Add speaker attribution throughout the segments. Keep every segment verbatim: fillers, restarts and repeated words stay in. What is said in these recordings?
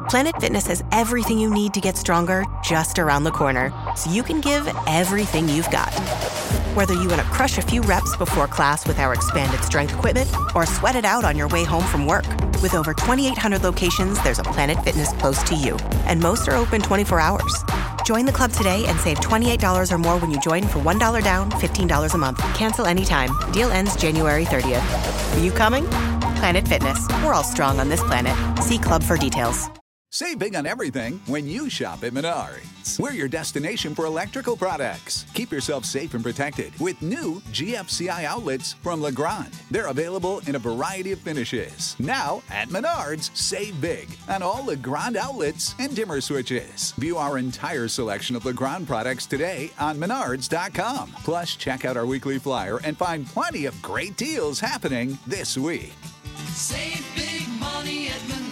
Speaker 1: Planet Fitness has everything you need to get stronger just around the corner, so you can give everything you've got. Whether you want to crush a few reps before class with our expanded strength equipment or sweat it out on your way home from work. With over twenty-eight hundred locations, there's a Planet Fitness close to you, and most are open twenty-four hours. Join the club today and save twenty-eight dollars or more when you join for one dollar down, fifteen dollars a month. Cancel anytime. Deal ends January thirtieth. Are you coming? Planet Fitness. We're all strong on this planet. See club for details.
Speaker 2: Save big on everything when you shop at Menards. We're your destination for electrical products. Keep yourself safe and protected with new G F C I outlets from Legrand. They're available in a variety of finishes. Now at Menards, save big on all Legrand outlets and dimmer switches. View our entire selection of Legrand products today on menards dot com. Plus, check out our weekly flyer and find plenty of great deals happening this week.
Speaker 3: Save big money at Menards.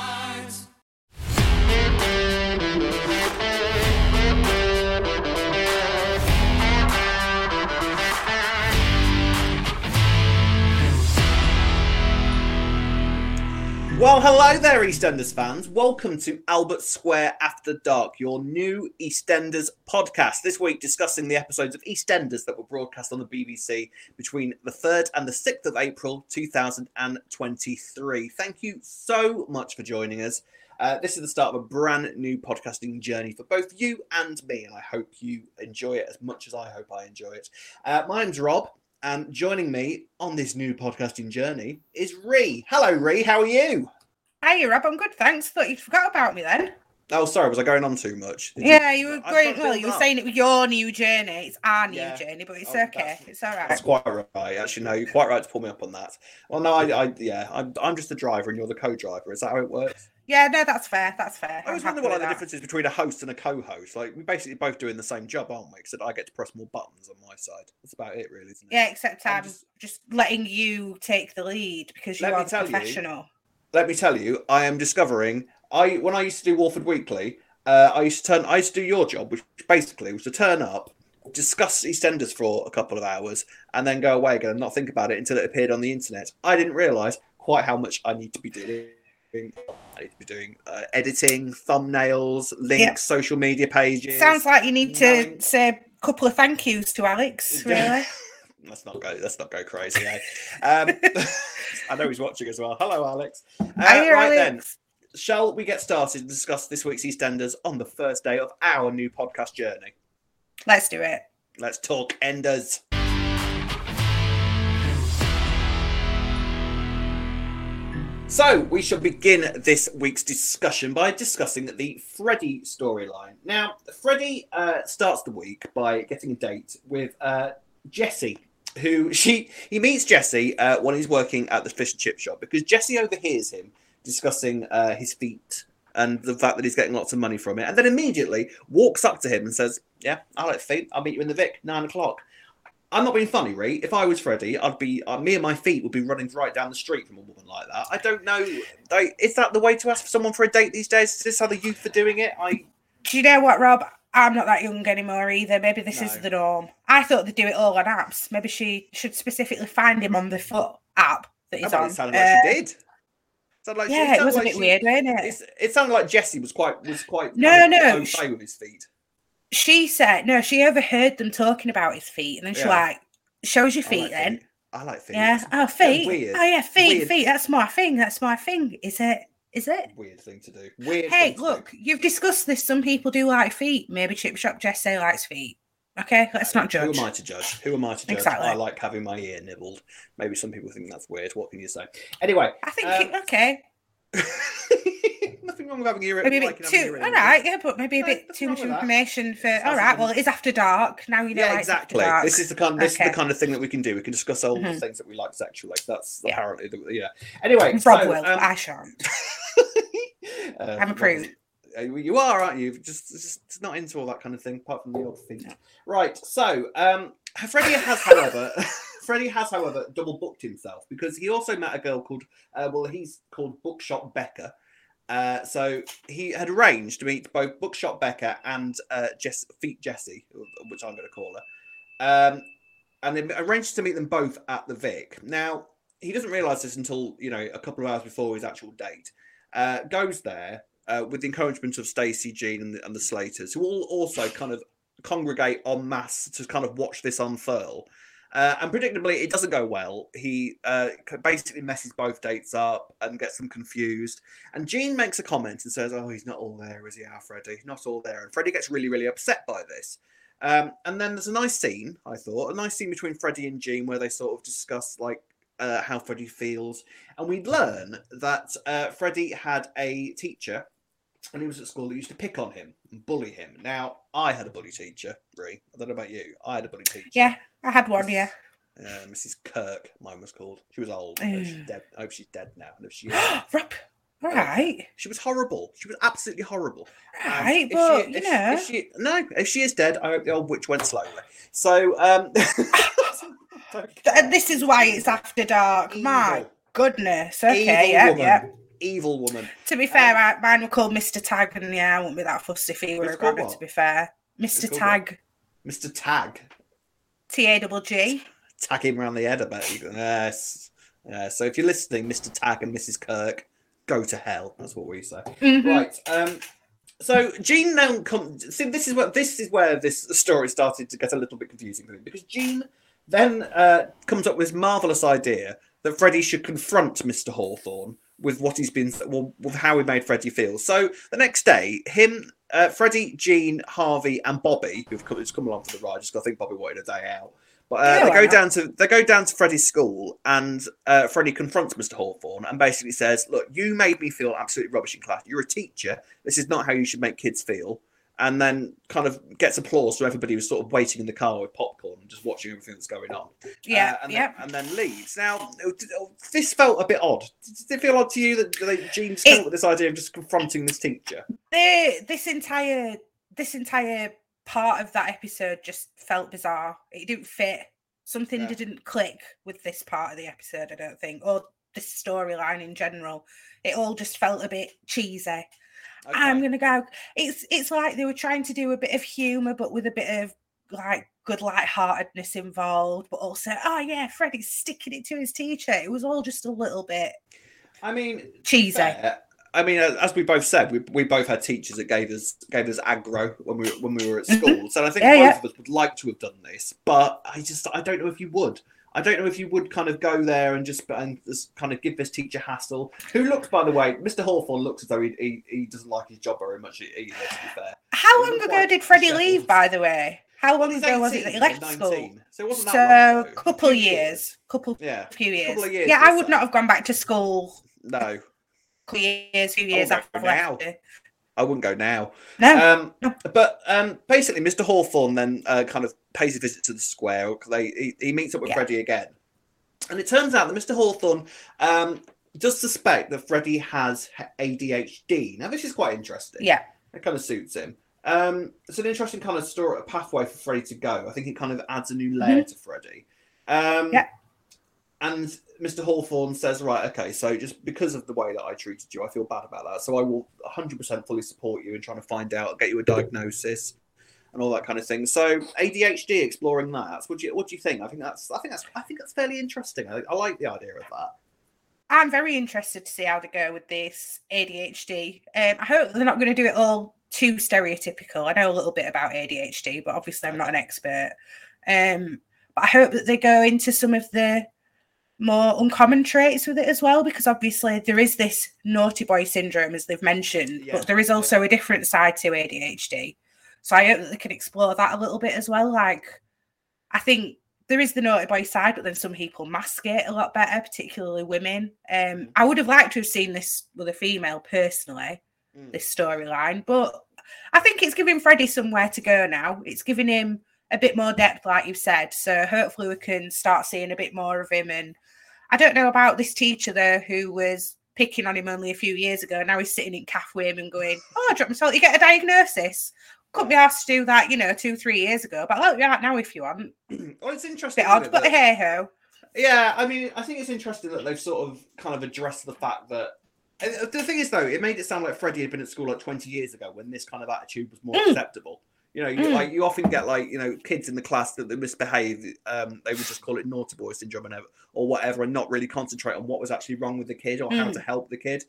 Speaker 4: Well, hello there, EastEnders fans. Welcome to Albert Square After Dark, your new EastEnders podcast. This week discussing the episodes of EastEnders that were broadcast on the B B C between the third and the sixth of April two thousand twenty-three. Thank you so much for joining us. Uh, this is the start of a brand new podcasting journey for both you and me, and I hope you enjoy it as much as I hope I enjoy it. Uh, my name's Rob. And joining me on this new podcasting journey is Ree. Hello, Ree. How are you?
Speaker 5: Hey, Rob. I'm good, thanks. Thought you'd forgot about me then.
Speaker 4: Oh, sorry. Was I going on too much? Did
Speaker 5: yeah,
Speaker 4: you,
Speaker 5: you were great. Well, you were up. saying it was your new journey. It's our new
Speaker 4: yeah.
Speaker 5: journey, but it's
Speaker 4: oh,
Speaker 5: okay. It's all right.
Speaker 4: That's quite right. Actually, no, you're quite right to pull me up on that. Well, no, I, I yeah, I'm, I'm just the driver and you're the co-driver. Is that how it works?
Speaker 5: Yeah, no, that's fair. That's fair.
Speaker 4: I was wondering what like, the difference is between a host and a co-host. Like, we're basically both doing the same job, aren't we? Except I get to press more buttons on my side. That's about it, really, isn't it?
Speaker 5: Yeah, except I'm, I'm
Speaker 4: just...
Speaker 5: just letting you take the lead because you let are the professional.
Speaker 4: You, let me tell you, I am discovering. I when I used to do Walford Weekly, uh, I used to turn. I used to do your job, which basically was to turn up, discuss EastEnders for a couple of hours, and then go away again and not think about it until it appeared on the internet. I didn't realise quite how much I need to be doing. I need to be doing uh, editing, thumbnails, links, yep. social media pages.
Speaker 5: Sounds like you need to knowing... say a couple of thank yous to Alex, really.
Speaker 4: let's not go. Let's not go crazy. Eh? Um, I know he's watching as well. Hello, Alex. Uh,
Speaker 5: Hi,
Speaker 4: right
Speaker 5: Alex.
Speaker 4: then, shall we get started and discuss this week's EastEnders on the first day of our new podcast journey?
Speaker 5: Let's do it.
Speaker 4: Let's talk Enders. So, we shall begin this week's discussion by discussing the Freddie storyline. Now, Freddie uh, starts the week by getting a date with uh, Jessie, who she he meets Jessie uh, when he's working at the fish and chip shop because Jessie overhears him discussing uh, his feet and the fact that he's getting lots of money from it, and then immediately walks up to him and says, "Yeah, I like feet. I'll meet you in the Vic, nine o'clock." I'm not being funny, Ree. If I was Freddie, I'd be uh, me and my feet would be running right down the street from a woman like that. I don't know. Like, is that the way to ask for someone for a date these days? Is this how the youth are doing it? I.
Speaker 5: Do you know what, Rob? I'm not that young anymore either. Maybe this
Speaker 4: No.
Speaker 5: is the norm. I thought they'd do it all on apps. Maybe she should specifically find him on the Foot app that he's
Speaker 4: I
Speaker 5: on.
Speaker 4: It sounded like
Speaker 5: uh,
Speaker 4: she did. Sounded like
Speaker 5: yeah,
Speaker 4: she, it,
Speaker 5: it was a
Speaker 4: like
Speaker 5: bit
Speaker 4: she,
Speaker 5: weird, wasn't it?
Speaker 4: It's, it sounded like Jessie was quite was quite
Speaker 5: No,
Speaker 4: kind of
Speaker 5: no,
Speaker 4: okay
Speaker 5: she-
Speaker 4: with his feet.
Speaker 5: She said, no, she overheard them talking about his feet, and then she
Speaker 4: Yeah.
Speaker 5: like, shows your
Speaker 4: I
Speaker 5: feet
Speaker 4: like
Speaker 5: then.
Speaker 4: feet. I like feet.
Speaker 5: Yeah.
Speaker 4: It's
Speaker 5: Oh,
Speaker 4: a
Speaker 5: feet.
Speaker 4: Weird.
Speaker 5: Oh, yeah, feet,
Speaker 4: weird,
Speaker 5: feet. That's my thing. That's my thing. Is it? Is it?
Speaker 4: Weird thing to do. Weird.
Speaker 5: Hey,
Speaker 4: thing to
Speaker 5: look,
Speaker 4: do.
Speaker 5: you've discussed this. Some people do like feet. Maybe Chip Shop Jesse likes feet. Okay, let's not judge.
Speaker 4: Who am I to judge? Who am I to judge?
Speaker 5: Exactly.
Speaker 4: I like having my ear nibbled. Maybe some people think that's weird. What can you say? Anyway.
Speaker 5: I think,
Speaker 4: um,
Speaker 5: it, okay.
Speaker 4: Nothing wrong with having your ear
Speaker 5: Maybe a
Speaker 4: liking
Speaker 5: bit
Speaker 4: having
Speaker 5: too,
Speaker 4: your ear
Speaker 5: all
Speaker 4: nibbled.
Speaker 5: right, yeah, but maybe a
Speaker 4: No,
Speaker 5: bit
Speaker 4: nothing
Speaker 5: too
Speaker 4: wrong
Speaker 5: much
Speaker 4: with that.
Speaker 5: information for,
Speaker 4: It's
Speaker 5: all right,
Speaker 4: absolutely-
Speaker 5: well, it is after dark. Now you know
Speaker 4: Yeah,
Speaker 5: why
Speaker 4: exactly.
Speaker 5: It's after dark.
Speaker 4: This is the kind. This
Speaker 5: Okay.
Speaker 4: is the kind of thing that we can do. We can discuss all
Speaker 5: Mhm.
Speaker 4: the things that we like sexually. That's
Speaker 5: Yeah.
Speaker 4: apparently the yeah. Anyway,
Speaker 5: Rob
Speaker 4: so,
Speaker 5: will,
Speaker 4: um,
Speaker 5: I shan't.
Speaker 4: uh,
Speaker 5: I'm approved.
Speaker 4: Uh, You are, aren't you? Just, just not into all that kind of thing, apart from the odd feet. Right. So, um, Freddie has, however, Freddie has, however, double booked himself because he also met a girl called, uh, well, he's called Bookshop Becca. Uh, so he had arranged to meet both Bookshop Becca and uh, Jess, Feet Jessie, which I'm going to call her, um, and they arranged to meet them both at the Vic. Now he doesn't realise this until you know a couple of hours before his actual date. Uh, goes there. uh, with the encouragement of Stacey, Jean, and the, and the Slaters, who all also kind of congregate en masse to kind of watch this unfurl. Uh, and predictably, it doesn't go well. He uh, basically messes both dates up and gets them confused. And Jean makes a comment and says, "Oh, he's not all there, is he, our Freddie? Not all there." And Freddie gets really, really upset by this. Um, and then there's a nice scene, I thought, a nice scene between Freddie and Jean where they sort of discuss like uh, how Freddie feels. And we learn that uh, Freddie had a teacher when he was at school that used to pick on him and bully him. Now, I had a bully teacher, Ree. I don't know about you. I had a bully teacher.
Speaker 5: Yeah, I had one, yeah.
Speaker 4: Uh, Missus Kirk, mine was called. She was old.
Speaker 5: Oh.
Speaker 4: She's dead. I hope she's dead now. And if she is,
Speaker 5: Rob, all right.
Speaker 4: she was horrible. She was absolutely horrible. Um,
Speaker 5: Right,
Speaker 4: if
Speaker 5: but,
Speaker 4: she,
Speaker 5: you
Speaker 4: if,
Speaker 5: know.
Speaker 4: If she, no, if she is dead, I hope the old witch went slowly. So, um...
Speaker 5: Th- This is why it's after dark.
Speaker 4: Evil.
Speaker 5: My goodness. Okay,
Speaker 4: Evil
Speaker 5: yeah,
Speaker 4: woman.
Speaker 5: yeah.
Speaker 4: Evil woman.
Speaker 5: To be fair, I, mine were called Mister Tag, and yeah, I wouldn't be that fussed if he were
Speaker 4: It's
Speaker 5: a
Speaker 4: called
Speaker 5: grabber,
Speaker 4: what?
Speaker 5: to be fair. Mister
Speaker 4: called
Speaker 5: Tag.
Speaker 4: Mister Tag.
Speaker 5: T A G G.
Speaker 4: Tag him around the head, I bet. Yes. Yeah, so if you're listening, Mister Tag and Missus Kirk, go to hell. That's what we say.
Speaker 5: Mhm.
Speaker 4: Right. Um, so Jean now comes. See, this is what this is where this story started to get a little bit confusing for me, because Jean then uh, comes up with this marvelous idea that Freddie should confront Mister Hawthorne with what he's been, well, with how he made Freddie feel. So the next day, him, uh, Freddie, Jean, Harvey, and Bobby, who've come, who's come along for the ride, just 'cause I think Bobby wanted a day out. But uh,
Speaker 5: Yeah,
Speaker 4: they
Speaker 5: why
Speaker 4: go
Speaker 5: not?
Speaker 4: down to they go down to Freddie's school, and uh, Freddie confronts Mister Hawthorne and basically says, "Look, you made me feel absolutely rubbish in class. You're a teacher. This is not how you should make kids feel." And then kind of gets applause from everybody who's sort of waiting in the car with popcorn and just watching everything that's going on.
Speaker 5: Yeah,
Speaker 4: Uh, and,
Speaker 5: yeah.
Speaker 4: then, and then leaves. Now, this felt a bit odd. Did it feel odd to you that that Jean just came
Speaker 5: It-
Speaker 4: up with this idea of just confronting this teacher?
Speaker 5: The, this entire this entire part of that episode just felt bizarre. It didn't fit. Something
Speaker 4: Yeah.
Speaker 5: didn't click with this part of the episode, I don't think, or this storyline in general. It all just felt a bit cheesy.
Speaker 4: Okay.
Speaker 5: I'm gonna go. It's it's like they were trying to do a bit of humour, but with a bit of like good lightheartedness involved, but also, oh yeah, Freddie's sticking it to his teacher. It was all just a little bit
Speaker 4: I mean,
Speaker 5: cheesy.
Speaker 4: fair. I mean, as we both said, we, we both had teachers that gave us gave us aggro when we were, when we were at school. So I think
Speaker 5: Yeah,
Speaker 4: both
Speaker 5: yeah.
Speaker 4: of us would like to have done this, but I just I don't know if you would. I don't know if you would kind of go there and just and just kind of give this teacher hassle. Who looks, by the way, Mister Hawthorne looks as though he he, he doesn't like his job very much either. To be fair,
Speaker 5: How
Speaker 4: It
Speaker 5: long
Speaker 4: looked
Speaker 5: ago
Speaker 4: like
Speaker 5: did Freddie
Speaker 4: Sheffield.
Speaker 5: leave, by the way? How long
Speaker 4: He's
Speaker 5: ago was it that he
Speaker 4: eighteen,
Speaker 5: left
Speaker 4: or
Speaker 5: school?
Speaker 4: nineteen, so it wasn't that
Speaker 5: So,
Speaker 4: long ago.
Speaker 5: couple
Speaker 4: A
Speaker 5: of
Speaker 4: few
Speaker 5: years. Couple,
Speaker 4: Yeah,
Speaker 5: few years.
Speaker 4: couple of years,
Speaker 5: Yeah,
Speaker 4: we'll
Speaker 5: I would
Speaker 4: say.
Speaker 5: not have gone back to school
Speaker 4: No,
Speaker 5: couple of years, few
Speaker 4: I
Speaker 5: years
Speaker 4: wouldn't
Speaker 5: after
Speaker 4: go
Speaker 5: I've
Speaker 4: now.
Speaker 5: left it.
Speaker 4: I wouldn't go now.
Speaker 5: No.
Speaker 4: Um, but um, basically, Mister Hawthorne then uh, kind of pays a visit to the square. 'Cause They he, he meets up with
Speaker 5: Yeah.
Speaker 4: Freddie again, and it turns out that Mister Hawthorne um, does suspect that Freddie has A D H D. Now, this is quite interesting.
Speaker 5: Yeah.
Speaker 4: It kind of suits him. Um, it's an interesting kind of story, a pathway for Freddie to go. I think it kind of adds a new layer to Freddie. Um,
Speaker 5: Yeah.
Speaker 4: And Mister Hawthorne says, right, okay, so just because of the way that I treated you, I feel bad about that. So I will one hundred percent fully support you in trying to find out, get you a diagnosis and all that kind of thing. So A D H D, exploring that. What do you, what do you think? I think that's, I think that's, I think that's fairly interesting. I, I like the idea of that.
Speaker 5: I'm very interested to see how they go with this A D H D. Um, I hope they're not going to do it all too stereotypical. I know a little bit about A D H D, but obviously I'm not an expert. Um, but I hope that they go into some of the more uncommon traits with it as well, because obviously there is this naughty boy syndrome, as they've mentioned,
Speaker 4: Yeah,
Speaker 5: but there is also a different side to A D H D. So I hope that they can explore that a little bit as well. Like, I think there is the naughty boy side, but then some people mask it a lot better, particularly women. Um, I would have liked to have seen this with a female personally,
Speaker 4: Mm.
Speaker 5: this storyline, but I think it's giving Freddie somewhere to go now. It's giving him a bit more depth, like you've said. So hopefully we can start seeing a bit more of him. And I don't know about this teacher there who was picking on him only a few years ago. Now he's sitting in calf with him and going, oh, drop my salt, you get a diagnosis. Couldn't be asked to do that, you know, two, three years ago. But I'll help you out now if you want.
Speaker 4: Well, it's interesting.
Speaker 5: Bit odd,
Speaker 4: isn't it,
Speaker 5: but
Speaker 4: that-
Speaker 5: hey ho.
Speaker 4: Yeah, I mean, I think it's interesting that they've sort of kind of addressed the fact that. And the thing is, though, it made it sound like Freddie had been at school like twenty years ago when this kind of attitude was more
Speaker 5: Mm.
Speaker 4: acceptable. You know, you,
Speaker 5: Mm.
Speaker 4: like you often get like you know kids in the class that they misbehave. Um, they would just call it naughty boy syndrome and, or whatever, and not really concentrate on what was actually wrong with the kid or how
Speaker 5: Mm.
Speaker 4: to help the kid.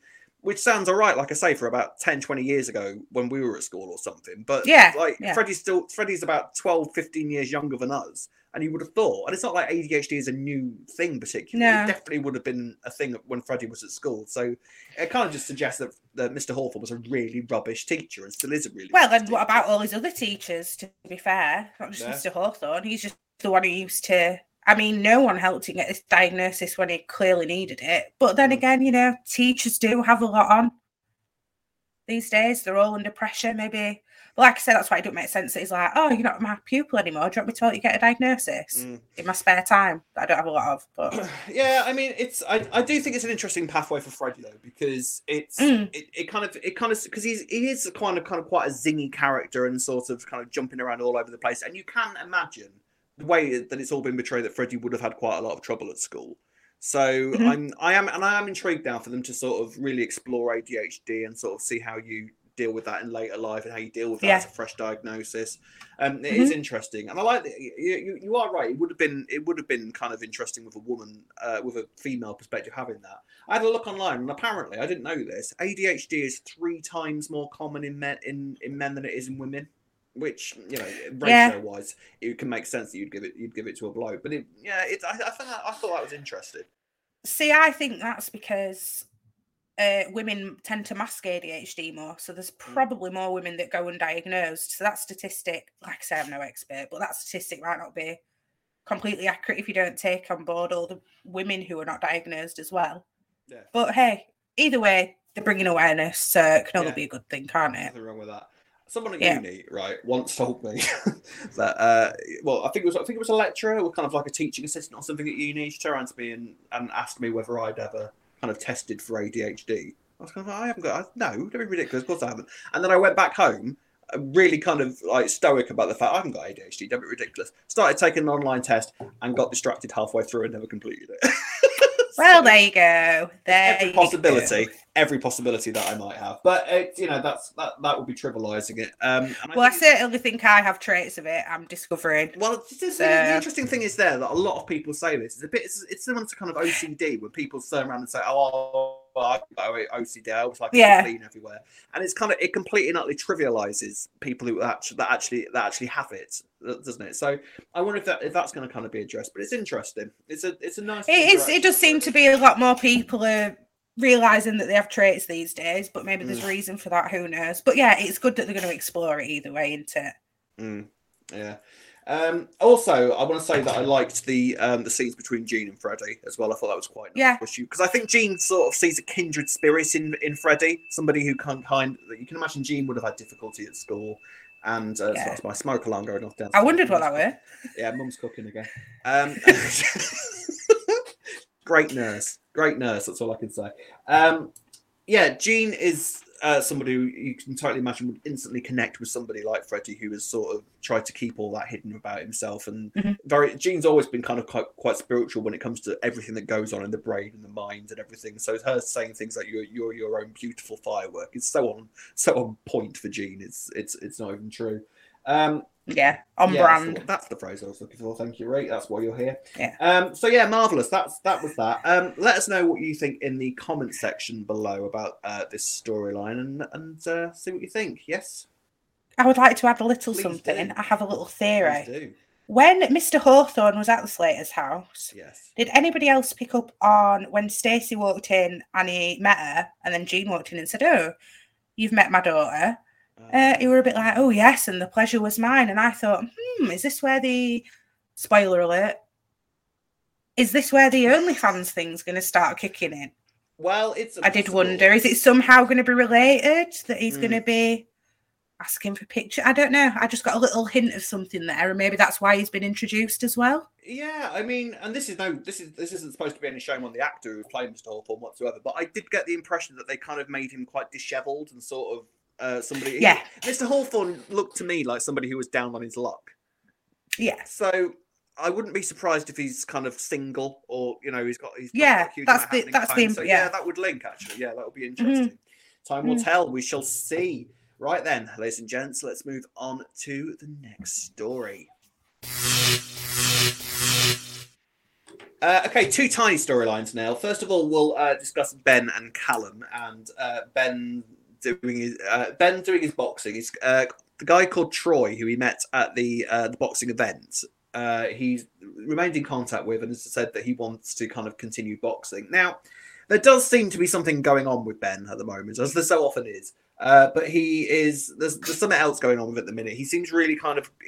Speaker 4: which sounds all right, like I say, for about ten, twenty years ago when we were at school or something. But
Speaker 5: Yeah,
Speaker 4: like
Speaker 5: yeah.
Speaker 4: Freddie's still Freddie's about twelve, fifteen years younger than us. And you would have thought, and it's not like A D H D is a new thing particularly.
Speaker 5: No.
Speaker 4: It definitely would have been a thing when Freddie was at school. So it kind of just suggests that, that Mister Hawthorne was a really rubbish teacher and still is a really
Speaker 5: Well,
Speaker 4: rubbish
Speaker 5: and what
Speaker 4: teacher.
Speaker 5: about all his other teachers, to be fair? Not just
Speaker 4: Yeah.
Speaker 5: Mister Hawthorne. He's just the one who used to... I mean, no one helped him get this diagnosis when he clearly needed it. But then
Speaker 4: Mm.
Speaker 5: again, you know, teachers do have a lot on these days. They're all under pressure, maybe. But like I said, that's why it don't make sense that he's like, oh, you're not my pupil anymore. Do you want me to help you get a diagnosis?
Speaker 4: Mm.
Speaker 5: In my spare time. That I don't have a lot of, but...
Speaker 4: Yeah, I mean, it's I, I do think it's an interesting pathway for Freddie though, because it's
Speaker 5: Mm.
Speaker 4: it, it kind of it kind of because he's he is kind of kind of quite a zingy character and sort of kind of jumping around all over the place, and you can imagine the way that it's all been portrayed that Freddie would have had quite a lot of trouble at school. So
Speaker 5: Mhm.
Speaker 4: I'm I am and I am intrigued now for them to sort of really explore A D H D and sort of see how you deal with that in later life and how you deal with that
Speaker 5: Yeah.
Speaker 4: as a fresh diagnosis. Um, it
Speaker 5: Mhm.
Speaker 4: is interesting, and I like that. You, you, you are right. It would have been it would have been kind of interesting with a woman, uh, with a female perspective having that. I had a look online, and apparently, I didn't know this. A D H D is three times more common in men in, in men than it is in women. Which, you know,
Speaker 5: Yeah.
Speaker 4: ratio wise, it can make sense that you'd give it you'd give it to a bloke. But it, yeah, it, I, I think that, I thought that was interesting.
Speaker 5: See, I think that's because uh, women tend to mask A D H D more. So there's probably more women that go undiagnosed. So that statistic, like I say, I'm no expert, but that statistic might not be completely accurate if you don't take on board all the women who are not diagnosed as well.
Speaker 4: Yeah.
Speaker 5: But hey, either way, they're bringing awareness, so it can only
Speaker 4: Yeah.
Speaker 5: be a good thing, can't it?
Speaker 4: Nothing wrong with that. Someone at
Speaker 5: Yeah.
Speaker 4: uni, right, once told me that, uh, well, I think it was I think it was a lecturer or kind of like a teaching assistant or something at uni. She turned around to me and, and asked me whether I'd ever kind of tested for A D H D. I was kind of like, I haven't got, I, no, don't be ridiculous, of course I haven't. And then I went back home, uh, really kind of like stoic about the fact I haven't got A D H D, don't be ridiculous. Started taking an online test and got distracted halfway through and never completed it.
Speaker 5: Well, there you go. There
Speaker 4: every
Speaker 5: you
Speaker 4: possibility,
Speaker 5: go.
Speaker 4: every possibility that I might have, but it, you know, that's that that would be trivializing it. Um, and
Speaker 5: Well, I
Speaker 4: think-
Speaker 5: certainly think I have traits of it. I'm discovering.
Speaker 4: Well, it's just-
Speaker 5: So-
Speaker 4: the interesting thing is there that a lot of people say this. It's a bit. It's, it's similar to kind of O C D when people turn around and say, "Oh, well, I've got O C D. I always like to
Speaker 5: Yeah.
Speaker 4: clean everywhere," and it's kind of it completely and utterly trivializes people who actually that actually that actually have it, doesn't it? So I wonder if that if that's going to kind of be addressed. But it's interesting. It's a it's a nice.
Speaker 5: It is. It does seem to be a lot more people are realizing that they have traits these days, but maybe there's
Speaker 4: Mm.
Speaker 5: reason for that. Who knows? But yeah, it's good that they're going to explore it either way, isn't it?
Speaker 4: Mm, yeah. Um, also, I want to say that I liked the um, the scenes between Jean and Freddie as well. I thought that was quite nice.
Speaker 5: Yeah.
Speaker 4: Because I think Jean sort of sees a kindred spirit in in Freddie, somebody who can kind. You can imagine Jean would have had difficulty at school, and uh,
Speaker 5: Yeah.
Speaker 4: so that's my smoke alarm going off downstairs.
Speaker 5: I wondered what that were.
Speaker 4: Yeah, Mum's cooking again. Um, great nurse, great nurse. That's all I can say. Um, yeah, Jean is uh, somebody who you can totally imagine would instantly connect with somebody like Freddie, who has sort of tried to keep all that hidden about himself. And
Speaker 5: Mhm.
Speaker 4: very, Jean's always been kind of quite, quite spiritual when it comes to everything that goes on in the brain and the mind and everything. So her saying things like "you're you're your own beautiful firework" is so on so on point for Jean. It's it's it's not even true. Um,
Speaker 5: Yeah, on
Speaker 4: yeah, that's the-
Speaker 5: brand.
Speaker 4: That's the phrase I was looking for. Thank you, Ray. That's why you're here.
Speaker 5: Yeah.
Speaker 4: Um. So yeah, marvelous. That's that was that. Um. Let us know what you think in the comment section below about uh, this storyline, and and uh, see what you think. Yes.
Speaker 5: I would like to add a little
Speaker 4: Please
Speaker 5: something.
Speaker 4: do.
Speaker 5: I have a little
Speaker 4: Please
Speaker 5: theory.
Speaker 4: do.
Speaker 5: When Mister Hawthorne was at the Slater's house,
Speaker 4: Yes.
Speaker 5: did anybody else pick up on when Stacey walked in and he met her, and then Jean walked in and said, "Oh, you've met my daughter"? Uh, you were a bit like, "Oh yes," and the pleasure was mine. And I thought, hmm, is this where the spoiler alert? Is this where the OnlyFans thing's going to start kicking in?
Speaker 4: Well, it's.
Speaker 5: I did
Speaker 4: possible.
Speaker 5: wonder, is it somehow going to be related that he's
Speaker 4: Mm.
Speaker 5: going to be asking for pictures? I don't know. I just got a little hint of something there, and maybe that's why he's been introduced as well.
Speaker 4: Yeah, I mean, and this is no, this is this isn't supposed to be any shame on the actor who played Mister Hawthorne whatsoever. But I did get the impression that they kind of made him quite dishevelled and sort of uh, somebody.
Speaker 5: Yeah.
Speaker 4: Mister Hawthorne looked to me like somebody who was down on his luck.
Speaker 5: Yes.
Speaker 4: So I wouldn't be surprised if he's kind of single, or you know, he's got he's not
Speaker 5: Yeah,
Speaker 4: got a huge
Speaker 5: that's
Speaker 4: amount
Speaker 5: the-
Speaker 4: happening
Speaker 5: that's
Speaker 4: at
Speaker 5: the
Speaker 4: home.
Speaker 5: imp-
Speaker 4: So,
Speaker 5: yeah.
Speaker 4: yeah, that would link actually. Yeah, that would be interesting. Time will
Speaker 5: Mm.
Speaker 4: tell. We shall see. Right then, ladies and gents, let's move on to the next story. Uh, okay, two tiny storylines now. First of all, we'll uh, discuss Ben and Callum, and uh, Ben doing his uh, Ben doing his boxing. He's uh, the guy called Troy, who he met at the uh, the boxing event. Uh, he's remained in contact with and has said that he wants to kind of continue boxing. Now, there does seem to be something going on with Ben at the moment, as there so often is. Uh, but he is there's, there's something else going on with it at the minute. He seems really kind of.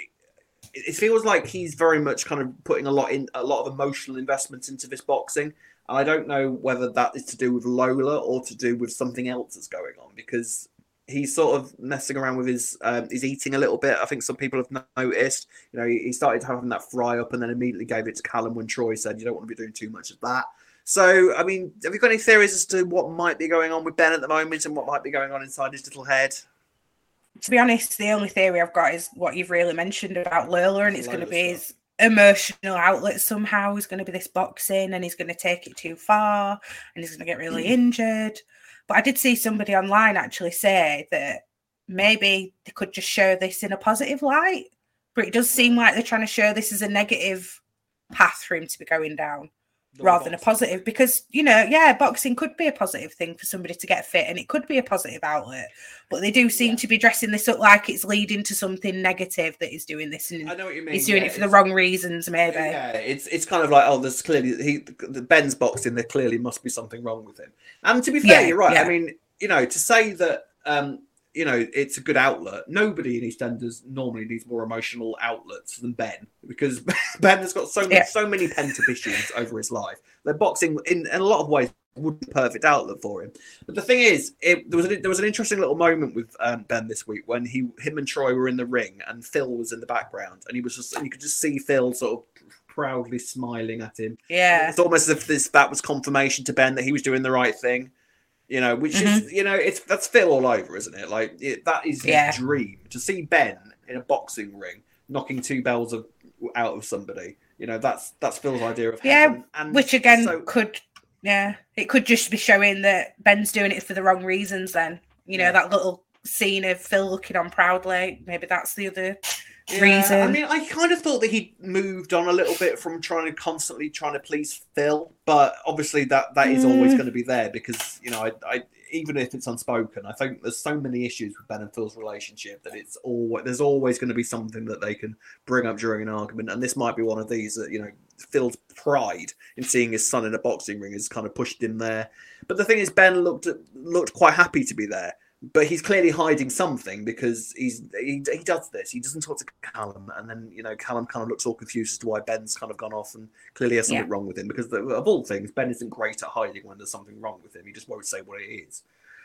Speaker 4: It feels like he's very much kind of putting a lot in a lot of emotional investment into this boxing. And I don't know whether that is to do with Lola or to do with something else that's going on, because he's sort of messing around with his um, his eating a little bit. I think some people have noticed. You know, he, he started having that fry up and then immediately gave it to Callum when Troy said, you don't want to be doing too much of that. So, I mean, have you got any theories as to what might be going on with Ben at the moment and what might be going on inside his little head?
Speaker 5: To be honest, the only theory I've got is what you've really mentioned about Lola, and it's going to be his emotional outlet somehow. He's going to be this boxing and he's going to take it too far and he's going to get really injured. But I did see somebody online actually say that maybe they could just show this in a positive light, but it does seem like they're trying to show this as a negative path for him to be going down. Rather than a positive, because, you know, yeah, boxing could be a positive thing for somebody to get fit and it could be a positive outlet, but they do seem yeah. to be dressing this up like it's leading to something negative that he's doing this, and
Speaker 4: I know what you mean.
Speaker 5: He's doing
Speaker 4: yeah,
Speaker 5: it for the wrong reasons, maybe.
Speaker 4: Yeah, it's it's kind of like, oh, there's clearly he the Ben's boxing, there clearly must be something wrong with him. And to be fair, yeah, you're right. Yeah. I mean, you know, to say that um you know, it's a good outlet. Nobody in EastEnders normally needs more emotional outlets than Ben, because Ben has got so many, yeah. so many pent-up issues over his life. The boxing, in, in a lot of ways, would be a perfect outlet for him. But the thing is, it, there was a, there was an interesting little moment with um, Ben this week when he, him and Troy were in the ring and Phil was in the background, and he was just, and you could just see Phil sort of proudly smiling at him.
Speaker 5: Yeah,
Speaker 4: it's almost as if this that was confirmation to Ben that he was doing the right thing. You know, which mm-hmm. is, you know, it's that's Phil all over, isn't it? Like, it, that is his yeah. dream. To see Ben in a boxing ring knocking two bells of, out of somebody, you know, that's that's Phil's idea of
Speaker 5: yeah,
Speaker 4: heaven. And
Speaker 5: which again
Speaker 4: so,
Speaker 5: could, yeah, it could just be showing that Ben's doing it for the wrong reasons then. You know, yeah. that little scene of Phil looking on proudly, maybe that's the other
Speaker 4: yeah,
Speaker 5: reason.
Speaker 4: I mean, I kind of thought that he moved on a little bit from trying to constantly trying to please Phil, but obviously that, that is mm. always going to be there because, you know, I, I even if it's unspoken, I think there's so many issues with Ben and Phil's relationship that it's always there's always going to be something that they can bring up during an argument, and this might be one of these that, you know, Phil's pride in seeing his son in a boxing ring has kind of pushed him there. But the thing is, Ben looked looked quite happy to be there. But he's clearly hiding something because he's he, he does this. He doesn't talk to Callum, and then, you know, Callum kind of looks all confused as to why Ben's kind of gone off and clearly has something yeah. wrong with him. Because of all things, Ben isn't great at hiding when there's something wrong with him. He just won't say what it is.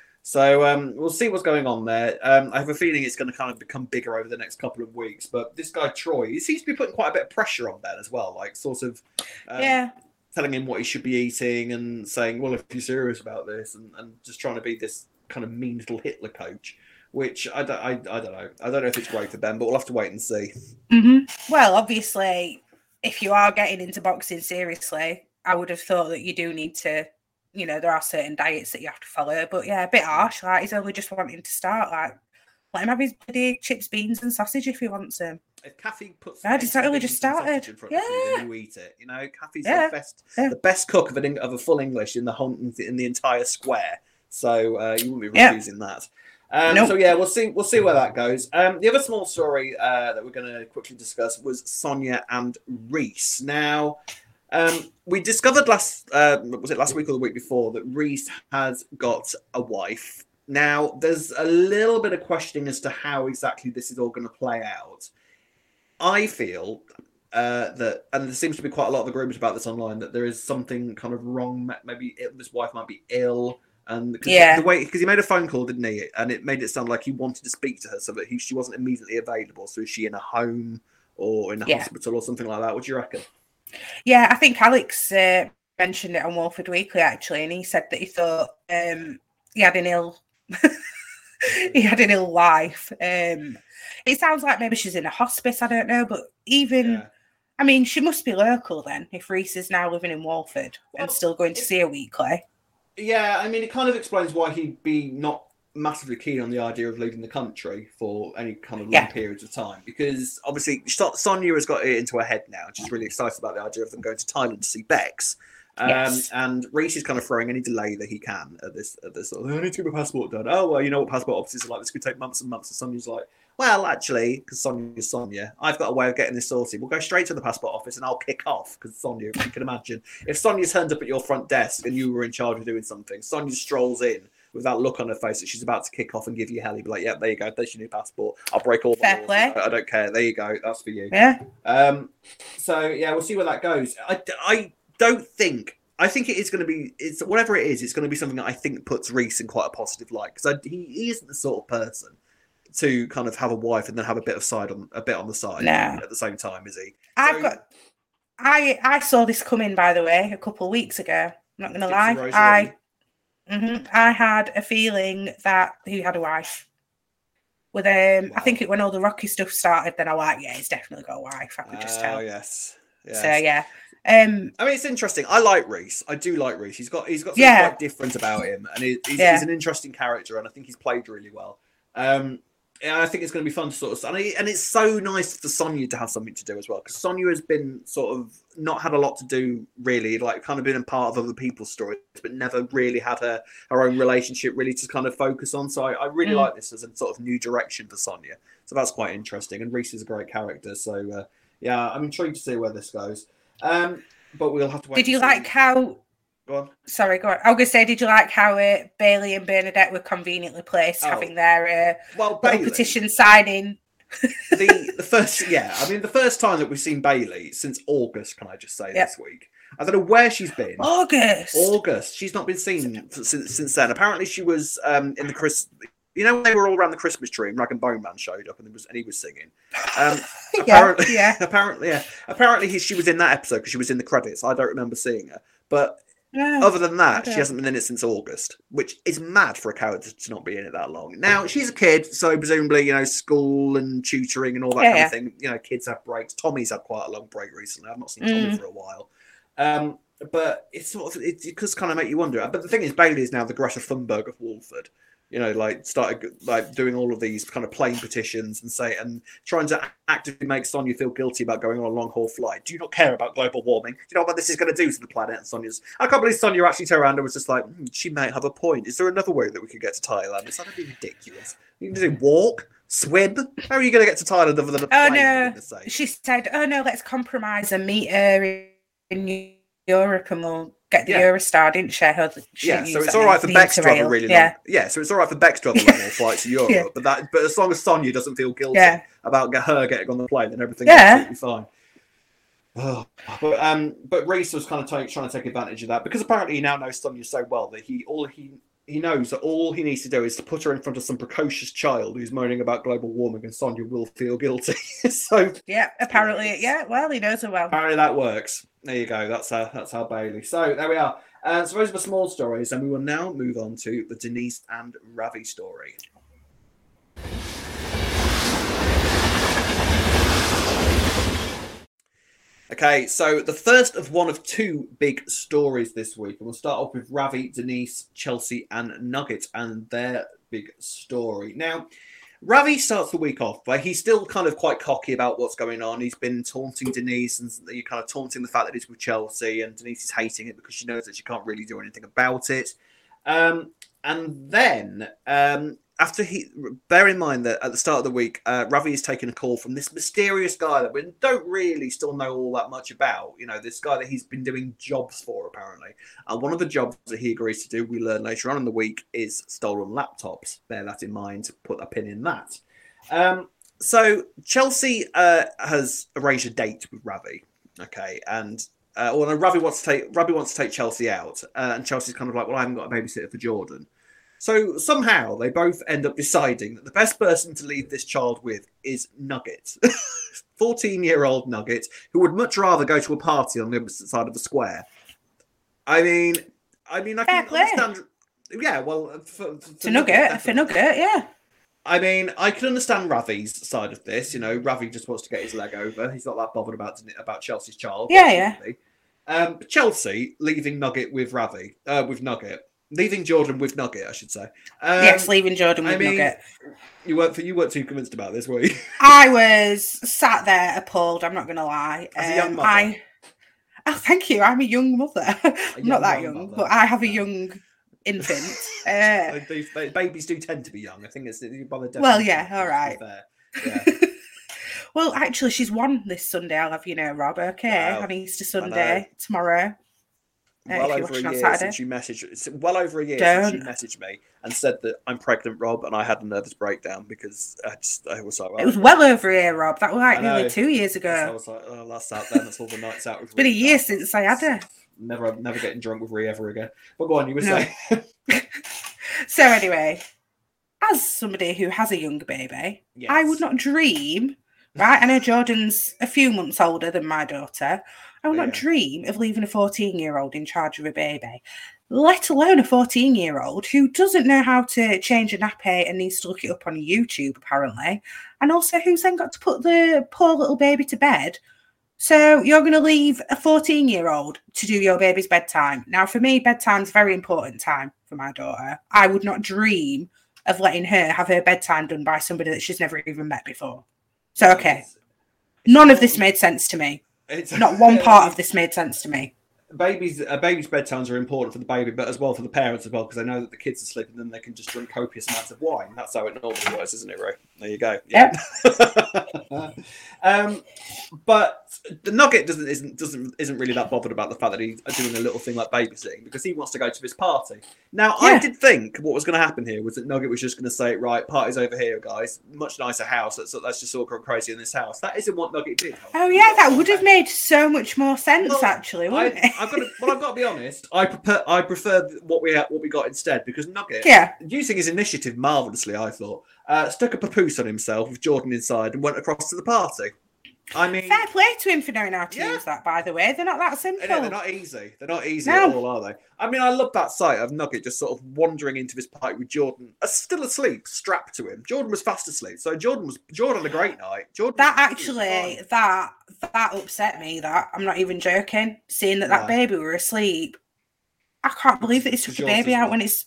Speaker 4: So um, we'll see what's going on there. Um, I have a feeling it's going to kind of become bigger over the next couple of weeks. But this guy Troy, he seems to be putting quite a bit of pressure on Ben as well, like sort of um,
Speaker 5: yeah.
Speaker 4: telling him what he should be eating and saying, well, if you're serious about this, and, and just trying to be this kind of mean little Hitler coach, which I don't, I, I don't know. I don't know if it's great for Ben, but we'll have to wait and see.
Speaker 5: Mm-hmm. Well, obviously, if you are getting into boxing seriously, I would have thought that you do need to, you know, there are certain diets that you have to follow. But yeah, a bit harsh. Like, he's only just wanting to start. Like, let him have his bloody chips, beans, and sausage if he wants them.
Speaker 4: If Kathy puts
Speaker 5: yeah, it's only just started.
Speaker 4: In front
Speaker 5: yeah,
Speaker 4: of you, then you eat it. You know, Kathy's
Speaker 5: yeah.
Speaker 4: the best,
Speaker 5: yeah.
Speaker 4: the best cook of an of a full English in the whole in the entire square. So uh, you wouldn't be refusing yeah. that. Um, nope. So yeah, we'll see. We'll see where that goes. Um, the other small story uh, that we're going to quickly discuss was Sonia and Reese. Now, um, we discovered last uh, was it last week or the week before that Reese has got a wife. Now, there's a little bit of questioning as to how exactly this is all going to play out. I feel uh, that, and there seems to be quite a lot of agreement about this online, that there is something kind of wrong. Maybe it, this wife might be ill. And cause
Speaker 5: yeah.
Speaker 4: the way because he made a phone call, didn't he? And it made it sound like he wanted to speak to her, so that he she wasn't immediately available. So is she in a home or in a yeah. hospital or something like that? What do you reckon?
Speaker 5: Yeah, I think Alex uh, mentioned it on Walford Weekly actually, and he said that he thought um, he had an ill he had an ill wife. Um, it sounds like maybe she's in a hospice. I don't know, but even. Yeah. I mean, she must be local then. If Reese is now living in Walford well, and still going to see her weekly.
Speaker 4: Yeah, I mean, it kind of explains why he'd be not massively keen on the idea of leaving the country for any kind of long
Speaker 5: Yeah.
Speaker 4: periods of time, because obviously So- Sonia has got it into her head now. She's really excited about the idea of them going to Thailand to see Bex. Um,
Speaker 5: Yes.
Speaker 4: And Reese is kind of throwing any delay that he can at this. At this, sort of, I need to get my passport done. Oh well, you know what passport offices are like. This could take months and months. And Sonia's like, well, actually, because Sonia's Sonia, I've got a way of getting this sorted. We'll go straight to the passport office and I'll kick off. Because Sonia, if you can imagine, if Sonia turned up at your front desk and you were in charge of doing something, Sonia strolls in with that look on her face that she's about to kick off and give you hell. You'd be like, yeah, there you go. There's your new passport. I'll break all the
Speaker 5: Fair
Speaker 4: laws.
Speaker 5: play.
Speaker 4: I don't care. There you go. That's for you.
Speaker 5: Yeah.
Speaker 4: Um, so yeah, we'll see where that goes. I, I don't think. I think it is going to be. It's whatever it is. It's going to be something that I think puts Reese in quite a positive light, because he, he isn't the sort of person to kind of have a wife and then have a bit of side on a bit on the side
Speaker 5: No.
Speaker 4: at the same time, is he?
Speaker 5: I've
Speaker 4: So-
Speaker 5: got. I I saw this coming, by the way, a couple of weeks ago. I'm not going to
Speaker 4: Gypsy
Speaker 5: lie.
Speaker 4: Rose
Speaker 5: I
Speaker 4: Lane.
Speaker 5: mhm, I had a feeling that he had a wife. With um, I think it when all the Rocky stuff started, then I was like, yeah, he's definitely got a wife. I could just
Speaker 4: Oh
Speaker 5: tell.
Speaker 4: yes. yes.
Speaker 5: So yeah. Um,
Speaker 4: I mean, it's interesting. I like Reese. I do like Reese. He's got he's got something
Speaker 5: Yeah.
Speaker 4: quite different about him, and he, he's,
Speaker 5: Yeah.
Speaker 4: he's an interesting character, and I think he's played really well. Um, and I think it's going to be fun to sort of, and, he, and it's so nice for Sonia to have something to do as well, because Sonia has been sort of not had a lot to do really, like kind of been a part of other people's stories, but never really had her her own relationship really to kind of focus on. So I, I really
Speaker 5: Mm.
Speaker 4: like this as a sort of new direction for Sonia. So that's quite interesting, and Reese is a great character. So uh, yeah, I'm intrigued to see where this goes. Um, but we'll have to wait.
Speaker 5: did you
Speaker 4: and see.
Speaker 5: like how?
Speaker 4: Go on.
Speaker 5: Sorry, go on. I was going to say, did you like how uh, Bailey and Bernadette were conveniently placed,
Speaker 4: Oh.
Speaker 5: having their uh,
Speaker 4: Well,
Speaker 5: little
Speaker 4: Bailey,
Speaker 5: petition signing?
Speaker 4: the the first, yeah, I mean, the first time that we've seen Bailey since August. Can I just say
Speaker 5: Yeah.
Speaker 4: this week? I don't know where she's been.
Speaker 5: August.
Speaker 4: August. She's not been seen since since then. Apparently, she was um, in the Chris. You know, when they were all around the Christmas tree, and Rag and Bone Man showed up, and, there was, and he was singing. Um,
Speaker 5: yeah,
Speaker 4: apparently,
Speaker 5: yeah.
Speaker 4: apparently, yeah. Apparently, he, she was in that episode because she was in the credits. I don't remember seeing her, but
Speaker 5: Yeah.
Speaker 4: other than that, she
Speaker 5: Okay.
Speaker 4: hasn't been in it since August, which is mad for a character to not be in it that long. Now, she's a kid, so presumably, you know, school and tutoring and all that
Speaker 5: Yeah,
Speaker 4: kind
Speaker 5: yeah.
Speaker 4: of thing. You know, kids have breaks. Tommy's had quite a long break recently. I've not seen Tommy
Speaker 5: Mm.
Speaker 4: for a while. Um, but it's sort of, it, it does kind of make you wonder. But the thing is, Bailey is now the Greta Thunberg of Walford. You know, like started like doing all of these kind of plain petitions and say and trying to actively make Sonia feel guilty about going on a long haul flight. Do you not care about global warming? Do you know what this is going to do to the planet? And Sonia's, I can't believe Sonia actually turned around and was just like, hmm, she might have a point. Is there another way that we could get to Thailand? It's not be ridiculous. You can do walk, swim. How are you going to get to Thailand other than a
Speaker 5: Oh
Speaker 4: plane? for
Speaker 5: no,
Speaker 4: goodness sake?
Speaker 5: she said, "Oh no, let's compromise and meet her in Europe, and we'll get the
Speaker 4: Yeah.
Speaker 5: Eurostar." Didn't she? Her, she
Speaker 4: Yeah,
Speaker 5: used
Speaker 4: so it's
Speaker 5: that
Speaker 4: all right
Speaker 5: name,
Speaker 4: for
Speaker 5: the
Speaker 4: Bex to have a
Speaker 5: Interrail.
Speaker 4: really
Speaker 5: yeah.
Speaker 4: long. Yeah, so it's all right for Bex to have a long haul flight to Europe,
Speaker 5: Yeah.
Speaker 4: but that, but as long as Sonia doesn't feel guilty
Speaker 5: Yeah.
Speaker 4: about get her getting on the plane, then everything's
Speaker 5: Yeah.
Speaker 4: absolutely fine. Oh, but um, but Reese was kind of t- trying to take advantage of that because apparently he now knows Sonia so well that he all he he knows that all he needs to do is to put her in front of some precocious child who's moaning about global warming, and Sonia will feel guilty. So
Speaker 5: Yeah, apparently, yeah. Well, he knows her well.
Speaker 4: apparently that works. There you go. That's how that's how Bailey. So there we are. Uh, so those are the small stories, and we will now move on to the Denise and Ravi story. Okay, so the first of one of two big stories this week, and we'll start off with Ravi, Denise, Chelsea, and Nugget, and their big story. Now, Ravi starts the week off, but he's still kind of quite cocky about what's going on. He's been taunting Denise and you're kind of taunting the fact that he's with Chelsea, and Denise is hating it because she knows that she can't really do anything about it. Um, and then, um, after he, bear in mind that at the start of the week, uh, Ravi is taking a call from this mysterious guy that we don't really still know all that much about. You know, this guy that he's been doing jobs for, apparently. And one of the jobs that he agrees to do, we learn later on in the week, is stolen laptops. Bear that in mind, put a pin in that. Um, so Chelsea uh, has arranged a date with Ravi. Okay, and uh, well, no, Ravi wants to take Ravi wants to take Chelsea out, uh, and Chelsea's kind of like, well, I haven't got a babysitter for Jordan. So somehow they both end up deciding that the best person to leave this child with is Nugget, fourteen-year-old Nugget, who would much rather go to a party on the opposite side of the square. I mean, I mean, I can
Speaker 5: Fair play.
Speaker 4: understand. Yeah, well, for, for,
Speaker 5: For Nugget, for
Speaker 4: definitely.
Speaker 5: Nugget, yeah.
Speaker 4: I mean, I can understand Ravi's side of this. You know, Ravi just wants to get his leg over. He's not that bothered about about Chelsea's child.
Speaker 5: Yeah, yeah.
Speaker 4: yeah. Um, but Chelsea leaving Nugget with Ravi, uh, with Nugget. Leaving Jordan with Nugget, I should say. Um,
Speaker 5: yes, leaving Jordan with
Speaker 4: I mean,
Speaker 5: Nugget.
Speaker 4: You weren't you weren't too convinced about this, were you?
Speaker 5: I was sat there appalled. I'm not going to lie.
Speaker 4: As a
Speaker 5: Um,
Speaker 4: young mother.
Speaker 5: I, oh, thank you. I'm a young mother. I'm
Speaker 4: young,
Speaker 5: not that
Speaker 4: young
Speaker 5: young,
Speaker 4: mother.
Speaker 5: but I have a
Speaker 4: No.
Speaker 5: young infant. Uh,
Speaker 4: They do- they- babies do tend to be young. I think it's by the
Speaker 5: Well,
Speaker 4: definition,
Speaker 5: yeah,
Speaker 4: to
Speaker 5: all
Speaker 4: be
Speaker 5: right.
Speaker 4: fair. Yeah.
Speaker 5: well, actually, she's one this Sunday. I'll have you know, Rob. Okay,
Speaker 4: Wow.
Speaker 5: on Easter Sunday tomorrow. Uh,
Speaker 4: well
Speaker 5: if you're
Speaker 4: over a
Speaker 5: watching on
Speaker 4: year
Speaker 5: Saturday.
Speaker 4: since you messaged. It's well over a year since you
Speaker 5: Don't.
Speaker 4: messaged me and said that I'm pregnant, Rob, and I had a nervous breakdown because I just I was like, well,
Speaker 5: It was well over a year, Rob. That was like
Speaker 4: I
Speaker 5: nearly
Speaker 4: know.
Speaker 5: two years
Speaker 4: so I
Speaker 5: ago.
Speaker 4: was like, oh, that's out then. That's all the nights out.
Speaker 5: It's been a year since I had her.
Speaker 4: Never, never getting drunk with Rhea ever again. But go on, you were
Speaker 5: No.
Speaker 4: saying.
Speaker 5: So anyway, as somebody who has a young baby,
Speaker 4: Yes.
Speaker 5: I would not dream, right? I know Jordan's a few months older than my daughter. I would not
Speaker 4: Yeah.
Speaker 5: dream of leaving a fourteen-year-old in charge of a baby, let alone a fourteen-year-old who doesn't know how to change a nappy and needs to look it up on YouTube, apparently, and also who's then got to put the poor little baby to bed. So you're going to leave a fourteen-year-old to do your baby's bedtime. Now, for me, bedtime's a very important time for my daughter. I would not dream of letting her have her bedtime done by somebody that she's never even met before. So, okay,
Speaker 4: It's-
Speaker 5: none of this made sense to me.
Speaker 4: It's,
Speaker 5: Not one part of this made sense to me.
Speaker 4: Babies, uh, babies' bedtimes are important for the baby, but as well for the parents as well, because they know that the kids are sleeping, then they can just drink copious amounts of wine. That's how it normally works, isn't it, Ray? There you go.
Speaker 5: Yep.
Speaker 4: um, but the Nugget doesn't isn't doesn't isn't really that bothered about the fact that he's doing a little thing like babysitting because he wants to go to this party. Now, I
Speaker 5: Yeah.
Speaker 4: did think what was going to happen here was that Nugget was just going to say, "Right, party's over here, guys. Much nicer house. Let's let's just all go crazy in this house." That isn't what Nugget did.
Speaker 5: Oh, yeah, that would have made so much more sense,
Speaker 4: Well,
Speaker 5: actually, wouldn't
Speaker 4: I,
Speaker 5: it?
Speaker 4: I've got to, well, I've got to be honest. I prefer I prefer what we what we got instead because Nugget,
Speaker 5: Yeah.
Speaker 4: using his initiative marvelously, I thought, uh, stuck a papoose on himself with Jordan inside and went across to the party. I mean,
Speaker 5: Fair play to him for knowing how to
Speaker 4: Yeah.
Speaker 5: use that, by the way. They're not that simple.
Speaker 4: they're not easy. They're not easy
Speaker 5: No.
Speaker 4: at all, are they? I mean, I love that sight of Nugget just sort of wandering into this party with Jordan, uh, still asleep, strapped to him. Jordan was fast asleep, so Jordan was Jordan had a great night. Jordan
Speaker 5: That
Speaker 4: was
Speaker 5: actually,
Speaker 4: fine.
Speaker 5: that that upset me. That I'm not even joking. Seeing that that
Speaker 4: Why?
Speaker 5: baby were asleep, I can't believe that he took
Speaker 4: Because
Speaker 5: the
Speaker 4: yours
Speaker 5: baby
Speaker 4: is
Speaker 5: out
Speaker 4: what?
Speaker 5: when it's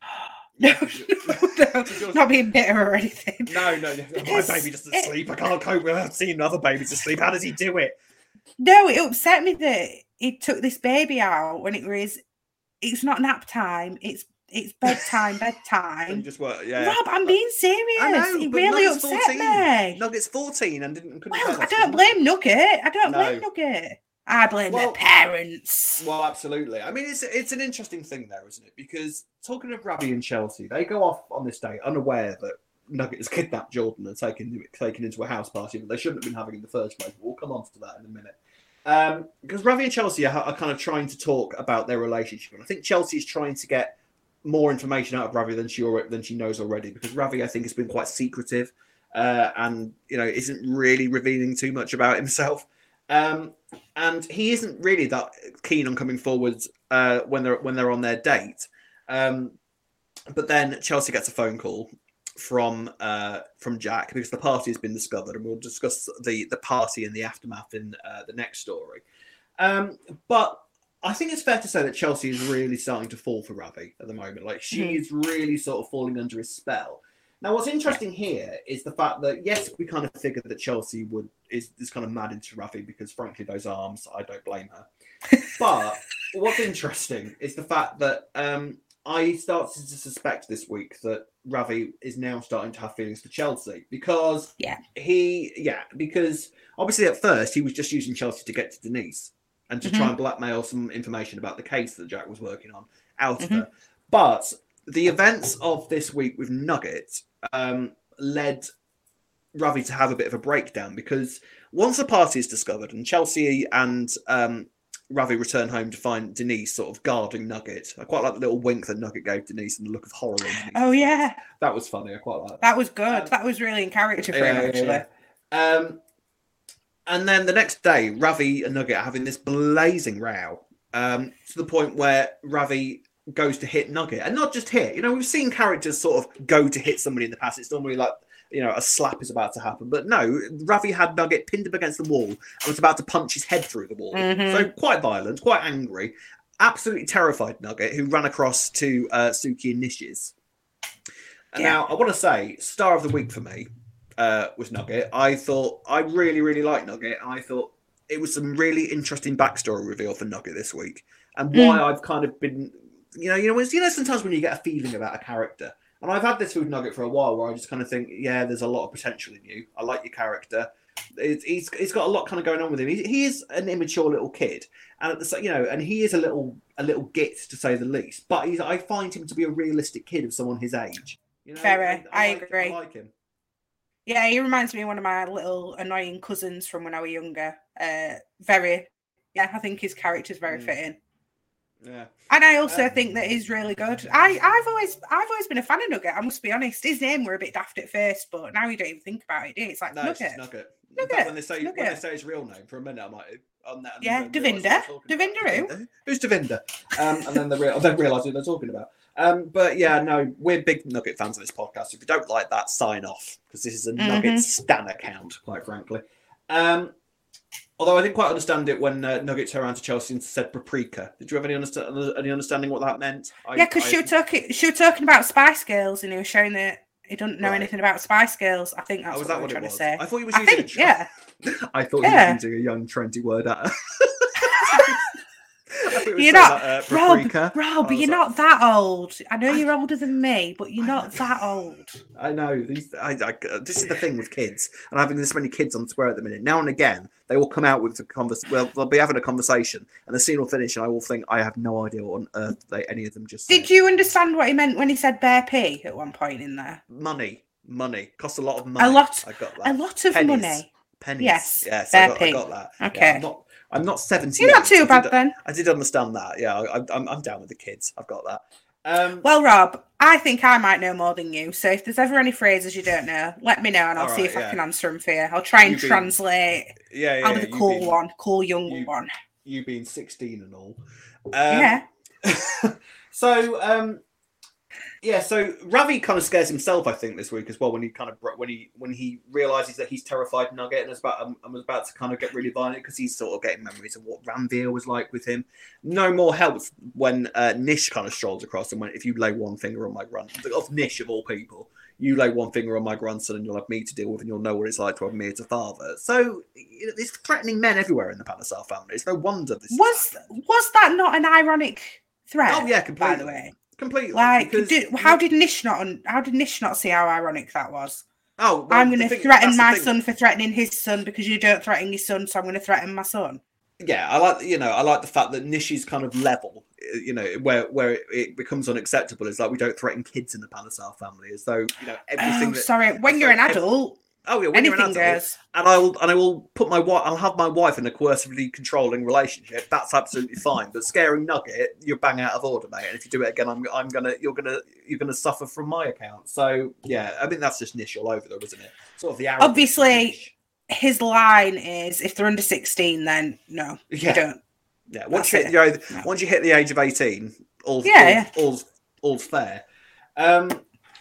Speaker 5: no, no, no,
Speaker 4: yours-
Speaker 5: not being bitter or anything.
Speaker 4: No, no, no. My
Speaker 5: Because
Speaker 4: baby just
Speaker 5: it-
Speaker 4: asleep. I can't cope with I've seen other babies asleep. How does he do it?
Speaker 5: No, it upset me that he took this baby out when it was. It's not nap time. It's it's bedtime.
Speaker 4: And
Speaker 5: Bedtime.
Speaker 4: just work, yeah.
Speaker 5: Rob, I'm being serious.
Speaker 4: I know,
Speaker 5: it
Speaker 4: but
Speaker 5: really
Speaker 4: Nugget's
Speaker 5: upset
Speaker 4: fourteen.
Speaker 5: me.
Speaker 4: Nugget's fourteen and didn't. couldn't
Speaker 5: Well,
Speaker 4: tell
Speaker 5: I
Speaker 4: us,
Speaker 5: don't
Speaker 4: wasn't
Speaker 5: blame Nugget. I don't
Speaker 4: No.
Speaker 5: blame Nugget. I blame
Speaker 4: Well-
Speaker 5: the parents.
Speaker 4: Well, absolutely. I mean, it's it's an interesting thing there, isn't it? Because talking of Ravi and Chelsea, they go off on this day unaware that Nugget has kidnapped Jordan and taken taken into a house party that they shouldn't have been having in the first place. We'll come on to that in a minute. Um, because Ravi and Chelsea are, are kind of trying to talk about their relationship, and I think Chelsea is trying to get more information out of Ravi than she already, than she knows already. Because Ravi, I think, has been quite secretive, uh, and you know, isn't really revealing too much about himself. Um, and he isn't really that keen on coming forward uh, when they're when they're on their date. Um, but then Chelsea gets a phone call from uh, from Jack because the party has been discovered, and we'll discuss the the party and the aftermath in uh, the next story. Um, but I think it's fair to say that Chelsea is really starting to fall for Ravi at the moment. Like she
Speaker 5: Mhm.
Speaker 4: is really sort of falling under his spell. Now, what's interesting here is the fact that yes, we kind of figured that Chelsea would is, is kind of mad into Ravi because, frankly, those arms, I don't blame her. But what's interesting is the fact that um, I started to suspect this week that Ravi is now starting to have feelings for Chelsea because
Speaker 5: Yeah.
Speaker 4: he, yeah, because obviously at first he was just using Chelsea to get to Denise and to try
Speaker 5: Mhm.
Speaker 4: and blackmail some information about the case that Jack was working on out of
Speaker 5: Mhm.
Speaker 4: her. But the events of this week with Nugget um, led Ravi to have a bit of a breakdown because once the party is discovered and Chelsea and um, Ravi return home to find Denise sort of guarding Nugget. I quite like the little wink that Nugget gave Denise and the look of horror in Denise.
Speaker 5: Oh yeah,
Speaker 4: That was funny. I quite like that.
Speaker 5: that was good.
Speaker 4: Um,
Speaker 5: that was really in character for
Speaker 4: Yeah,
Speaker 5: him,
Speaker 4: yeah,
Speaker 5: actually.
Speaker 4: yeah. Um, and then the next day, Ravi and Nugget are having this blazing row um, to the point where Ravi goes to hit Nugget. And not just hit. You know, we've seen characters sort of go to hit somebody in the past. It's normally like, you know, a slap is about to happen. But no, Ravi had Nugget pinned up against the wall and was about to punch his head through the wall.
Speaker 5: Mhm.
Speaker 4: So quite violent, quite angry. absolutely terrified Nugget, who ran across to uh, Suki and Nish's. And
Speaker 5: Yeah.
Speaker 4: now, I want to say, star of the week for me uh, was Nugget. I thought, I really, really liked Nugget. And I thought it was some really interesting backstory reveal for Nugget this week. And why
Speaker 5: Mm.
Speaker 4: I've kind of been, you know, you know, it's, you know, sometimes when you get a feeling about a character, and I've had this with Nugget for a while, where I just kind of think, yeah, there's a lot of potential in you. I like your character. It's, he's he's got a lot kind of going on with him. He, he is an immature little kid, and at the sa- you know, and he is a little a little git to say the least. But he's, I find him to be a realistic kid of someone his age. You know,
Speaker 5: Very,
Speaker 4: I,
Speaker 5: I
Speaker 4: like,
Speaker 5: agree.
Speaker 4: I like him.
Speaker 5: Yeah, he reminds me of one of my little annoying cousins from when I was younger. Uh, very, yeah, I think his character's very
Speaker 4: Mm.
Speaker 5: fitting.
Speaker 4: Yeah.
Speaker 5: And I also
Speaker 4: Uh,
Speaker 5: think that he's really good. I, I've always I've always been a fan of Nugget, I must be honest. His name were a bit daft at first, but now you don't even think about it, do you? It's like
Speaker 4: No, it's
Speaker 5: Nugget.
Speaker 4: just Nugget. In
Speaker 5: Nugget,
Speaker 4: fact, when they say when they
Speaker 5: Nugget.
Speaker 4: say his real name, for a minute, I'm like, on that.
Speaker 5: Yeah, Devinder. Devinder who?
Speaker 4: Who's Devinder? Um, and then they real, then realise who they're talking about. Um, but yeah, no, we're big Nugget fans of this podcast. If you don't like that, sign off, because this is a Nugget
Speaker 5: Mhm.
Speaker 4: stan account, quite frankly. Um, although I didn't quite understand it when uh, Nugget turned around to Chelsea and said paprika. Did you have any, understand, any understanding what that meant? I,
Speaker 5: Yeah, because
Speaker 4: I-
Speaker 5: she was talking she was talking about Spice Girls, and he was showing that he doesn't know
Speaker 4: Right.
Speaker 5: anything about Spice Girls. I think that's
Speaker 4: Oh, was
Speaker 5: what
Speaker 4: that
Speaker 5: we
Speaker 4: what
Speaker 5: were
Speaker 4: it
Speaker 5: trying
Speaker 4: was?
Speaker 5: to say.
Speaker 4: I thought he was
Speaker 5: I
Speaker 4: using
Speaker 5: think,
Speaker 4: a tr-
Speaker 5: yeah.
Speaker 4: I thought
Speaker 5: Yeah.
Speaker 4: he was using a young trendy word at her. I thought he was
Speaker 5: You're
Speaker 4: saying
Speaker 5: not,
Speaker 4: that, uh,
Speaker 5: Rob,
Speaker 4: paprika. I
Speaker 5: Rob,
Speaker 4: was
Speaker 5: you're
Speaker 4: like,
Speaker 5: not that old. I know you're older than me, but you're
Speaker 4: I
Speaker 5: not
Speaker 4: know.
Speaker 5: that old.
Speaker 4: I know. These, I, I, this is the thing with kids, and having this many kids on Square at the minute. Now and again, they will come out with the convers. Well, they'll be having a conversation, and the scene will finish, and I will think, I have no idea what on earth they, any of them just said.
Speaker 5: Did you understand what he meant when he said bear pee at one point in there?
Speaker 4: Money, money costs a lot of money.
Speaker 5: A lot,
Speaker 4: I got
Speaker 5: a
Speaker 4: that.
Speaker 5: lot of
Speaker 4: Pennies.
Speaker 5: money.
Speaker 4: Pennies.
Speaker 5: Yes,
Speaker 4: Yes. I
Speaker 5: fair
Speaker 4: got, I
Speaker 5: pay.
Speaker 4: got that.
Speaker 5: Okay.
Speaker 4: Yeah, I'm not. I'm not seventy.
Speaker 5: You're not too bad
Speaker 4: did,
Speaker 5: then.
Speaker 4: I did understand that. Yeah, I, I'm. I'm down with the kids. I've got that. Um,
Speaker 5: Well, Rob, I think I might know more than you. So if there's ever any phrases you don't know, let me know and I'll
Speaker 4: All
Speaker 5: see
Speaker 4: right,
Speaker 5: if I
Speaker 4: yeah.
Speaker 5: can answer them for you. I'll try and
Speaker 4: You being-
Speaker 5: translate.
Speaker 4: yeah, yeah.
Speaker 5: I'll be the
Speaker 4: you
Speaker 5: cool
Speaker 4: being-
Speaker 5: one, cool young
Speaker 4: you-
Speaker 5: one.
Speaker 4: You being sixteen and all. Um,
Speaker 5: Yeah.
Speaker 4: so um yeah so Ravi kind of scares himself, I think, this week as well, when he kind of when he when he realizes that he's terrified Nugget and is about um, and was about to kind of get really violent, because he's sort of getting memories of what Ranveer was like with him. No more help when uh, Nish kind of strolls across and went, if you lay one finger on my grandson, of Nish of all people, you lay one finger on my grandson and you'll have me to deal with, and you'll know what it's like to have me as a father. So you know, there's threatening men everywhere in the Panasar family. It's no wonder this is
Speaker 5: Was
Speaker 4: happening.
Speaker 5: was that not an ironic threat?
Speaker 4: Oh yeah,
Speaker 5: by
Speaker 4: completely.
Speaker 5: the way.
Speaker 4: Completely.
Speaker 5: Like,
Speaker 4: because-
Speaker 5: did, how did Nish not? un- How did Nish not see how ironic that was?
Speaker 4: Oh, well,
Speaker 5: I'm
Speaker 4: the
Speaker 5: going to
Speaker 4: thing-
Speaker 5: threaten
Speaker 4: that's the
Speaker 5: my
Speaker 4: thing.
Speaker 5: son for threatening his son because you don't threaten your son, so I'm going to threaten my son.
Speaker 4: Yeah, I like you know I like the fact that Nish is kind of level. You know, where where it, it becomes unacceptable is like we don't threaten kids in the Panasar family, as though you know everything.
Speaker 5: Oh,
Speaker 4: that,
Speaker 5: sorry. When
Speaker 4: it's
Speaker 5: you're an
Speaker 4: like ev-
Speaker 5: adult,
Speaker 4: oh yeah, when you're
Speaker 5: anything
Speaker 4: an adult,
Speaker 5: goes.
Speaker 4: and I will and I will put my wife. I'll have my wife in a coercively controlling relationship. That's absolutely fine. But scaring Nugget, you're bang out of order, mate. And if you do it again, I'm I'm gonna you're gonna you're gonna suffer from my account. So yeah, I think that's just Nish all over though, isn't it? Sort of the arrogance of
Speaker 5: Obviously,
Speaker 4: Nish.
Speaker 5: his line is, if they're under sixteen, then no,
Speaker 4: Yeah.
Speaker 5: you don't.
Speaker 4: Yeah, once
Speaker 5: That's
Speaker 4: you, hit,
Speaker 5: it.
Speaker 4: you know,
Speaker 5: No.
Speaker 4: once you hit the age of eighteen, all's,
Speaker 5: Yeah,
Speaker 4: all's, all's, all's fair. Um,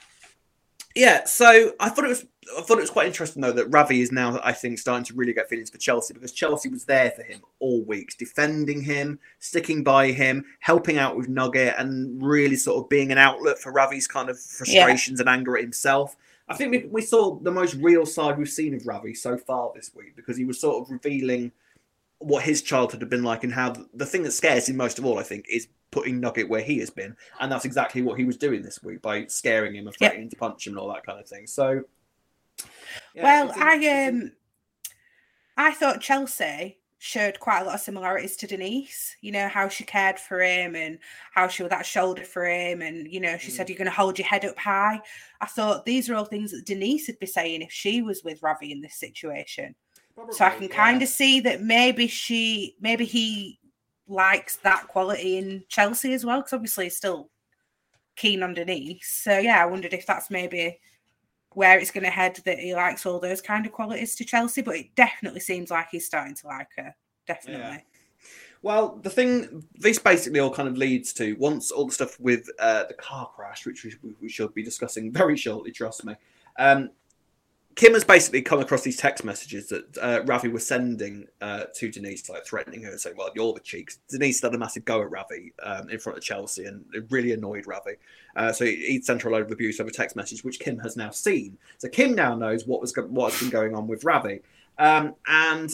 Speaker 4: yeah, so I thought it was I thought it was quite interesting though that Ravi is now, I think, starting to really get feelings for Chelsea, because Chelsea was there for him all week, defending him, sticking by him, helping out with Nugget, and really sort of being an outlet for Ravi's kind of frustrations and anger at himself. I think we, we saw the most real side we've seen of Ravi so far this week, because he was sort of revealing what his childhood had been like, and how the thing that scares him most of all, I think, is putting Nugget where he has been. And that's exactly what he was doing this week by scaring him and
Speaker 5: Yeah.
Speaker 4: threatening to punch him and all that kind of thing. So, yeah,
Speaker 5: Well,
Speaker 4: it's in-
Speaker 5: I
Speaker 4: it's in-
Speaker 5: um, I thought Chelsea showed quite a lot of similarities to Denise. You know, how she cared for him and how she was that shoulder for him, and you know, she
Speaker 4: Mm.
Speaker 5: said, "You're going to hold your head up high." I thought these are all things that Denise would be saying if she was with Ravi in this situation. So I
Speaker 4: Probably,
Speaker 5: can kind
Speaker 4: yeah.
Speaker 5: of see that maybe she, maybe he likes that quality in Chelsea as well, because obviously he's still keen on Denise. So yeah, I wondered if that's maybe where it's going to head, that he likes all those kind of qualities to Chelsea, but it definitely seems like he's starting to like her. Definitely.
Speaker 4: Yeah. Well, the thing, this basically all kind of leads to, once all the stuff with uh, the car crash, which we, we should be discussing very shortly, trust me, um, Kim has basically come across these text messages that uh, Ravi was sending uh, to Denise, like threatening her, saying, "Well, you're the cheeks." Denise had a massive go at Ravi um, in front of Chelsea, and it really annoyed Ravi. Uh, so he, he sent her a load of abuse over text message, which Kim has now seen. So Kim now knows what was what has been going on with Ravi, um, and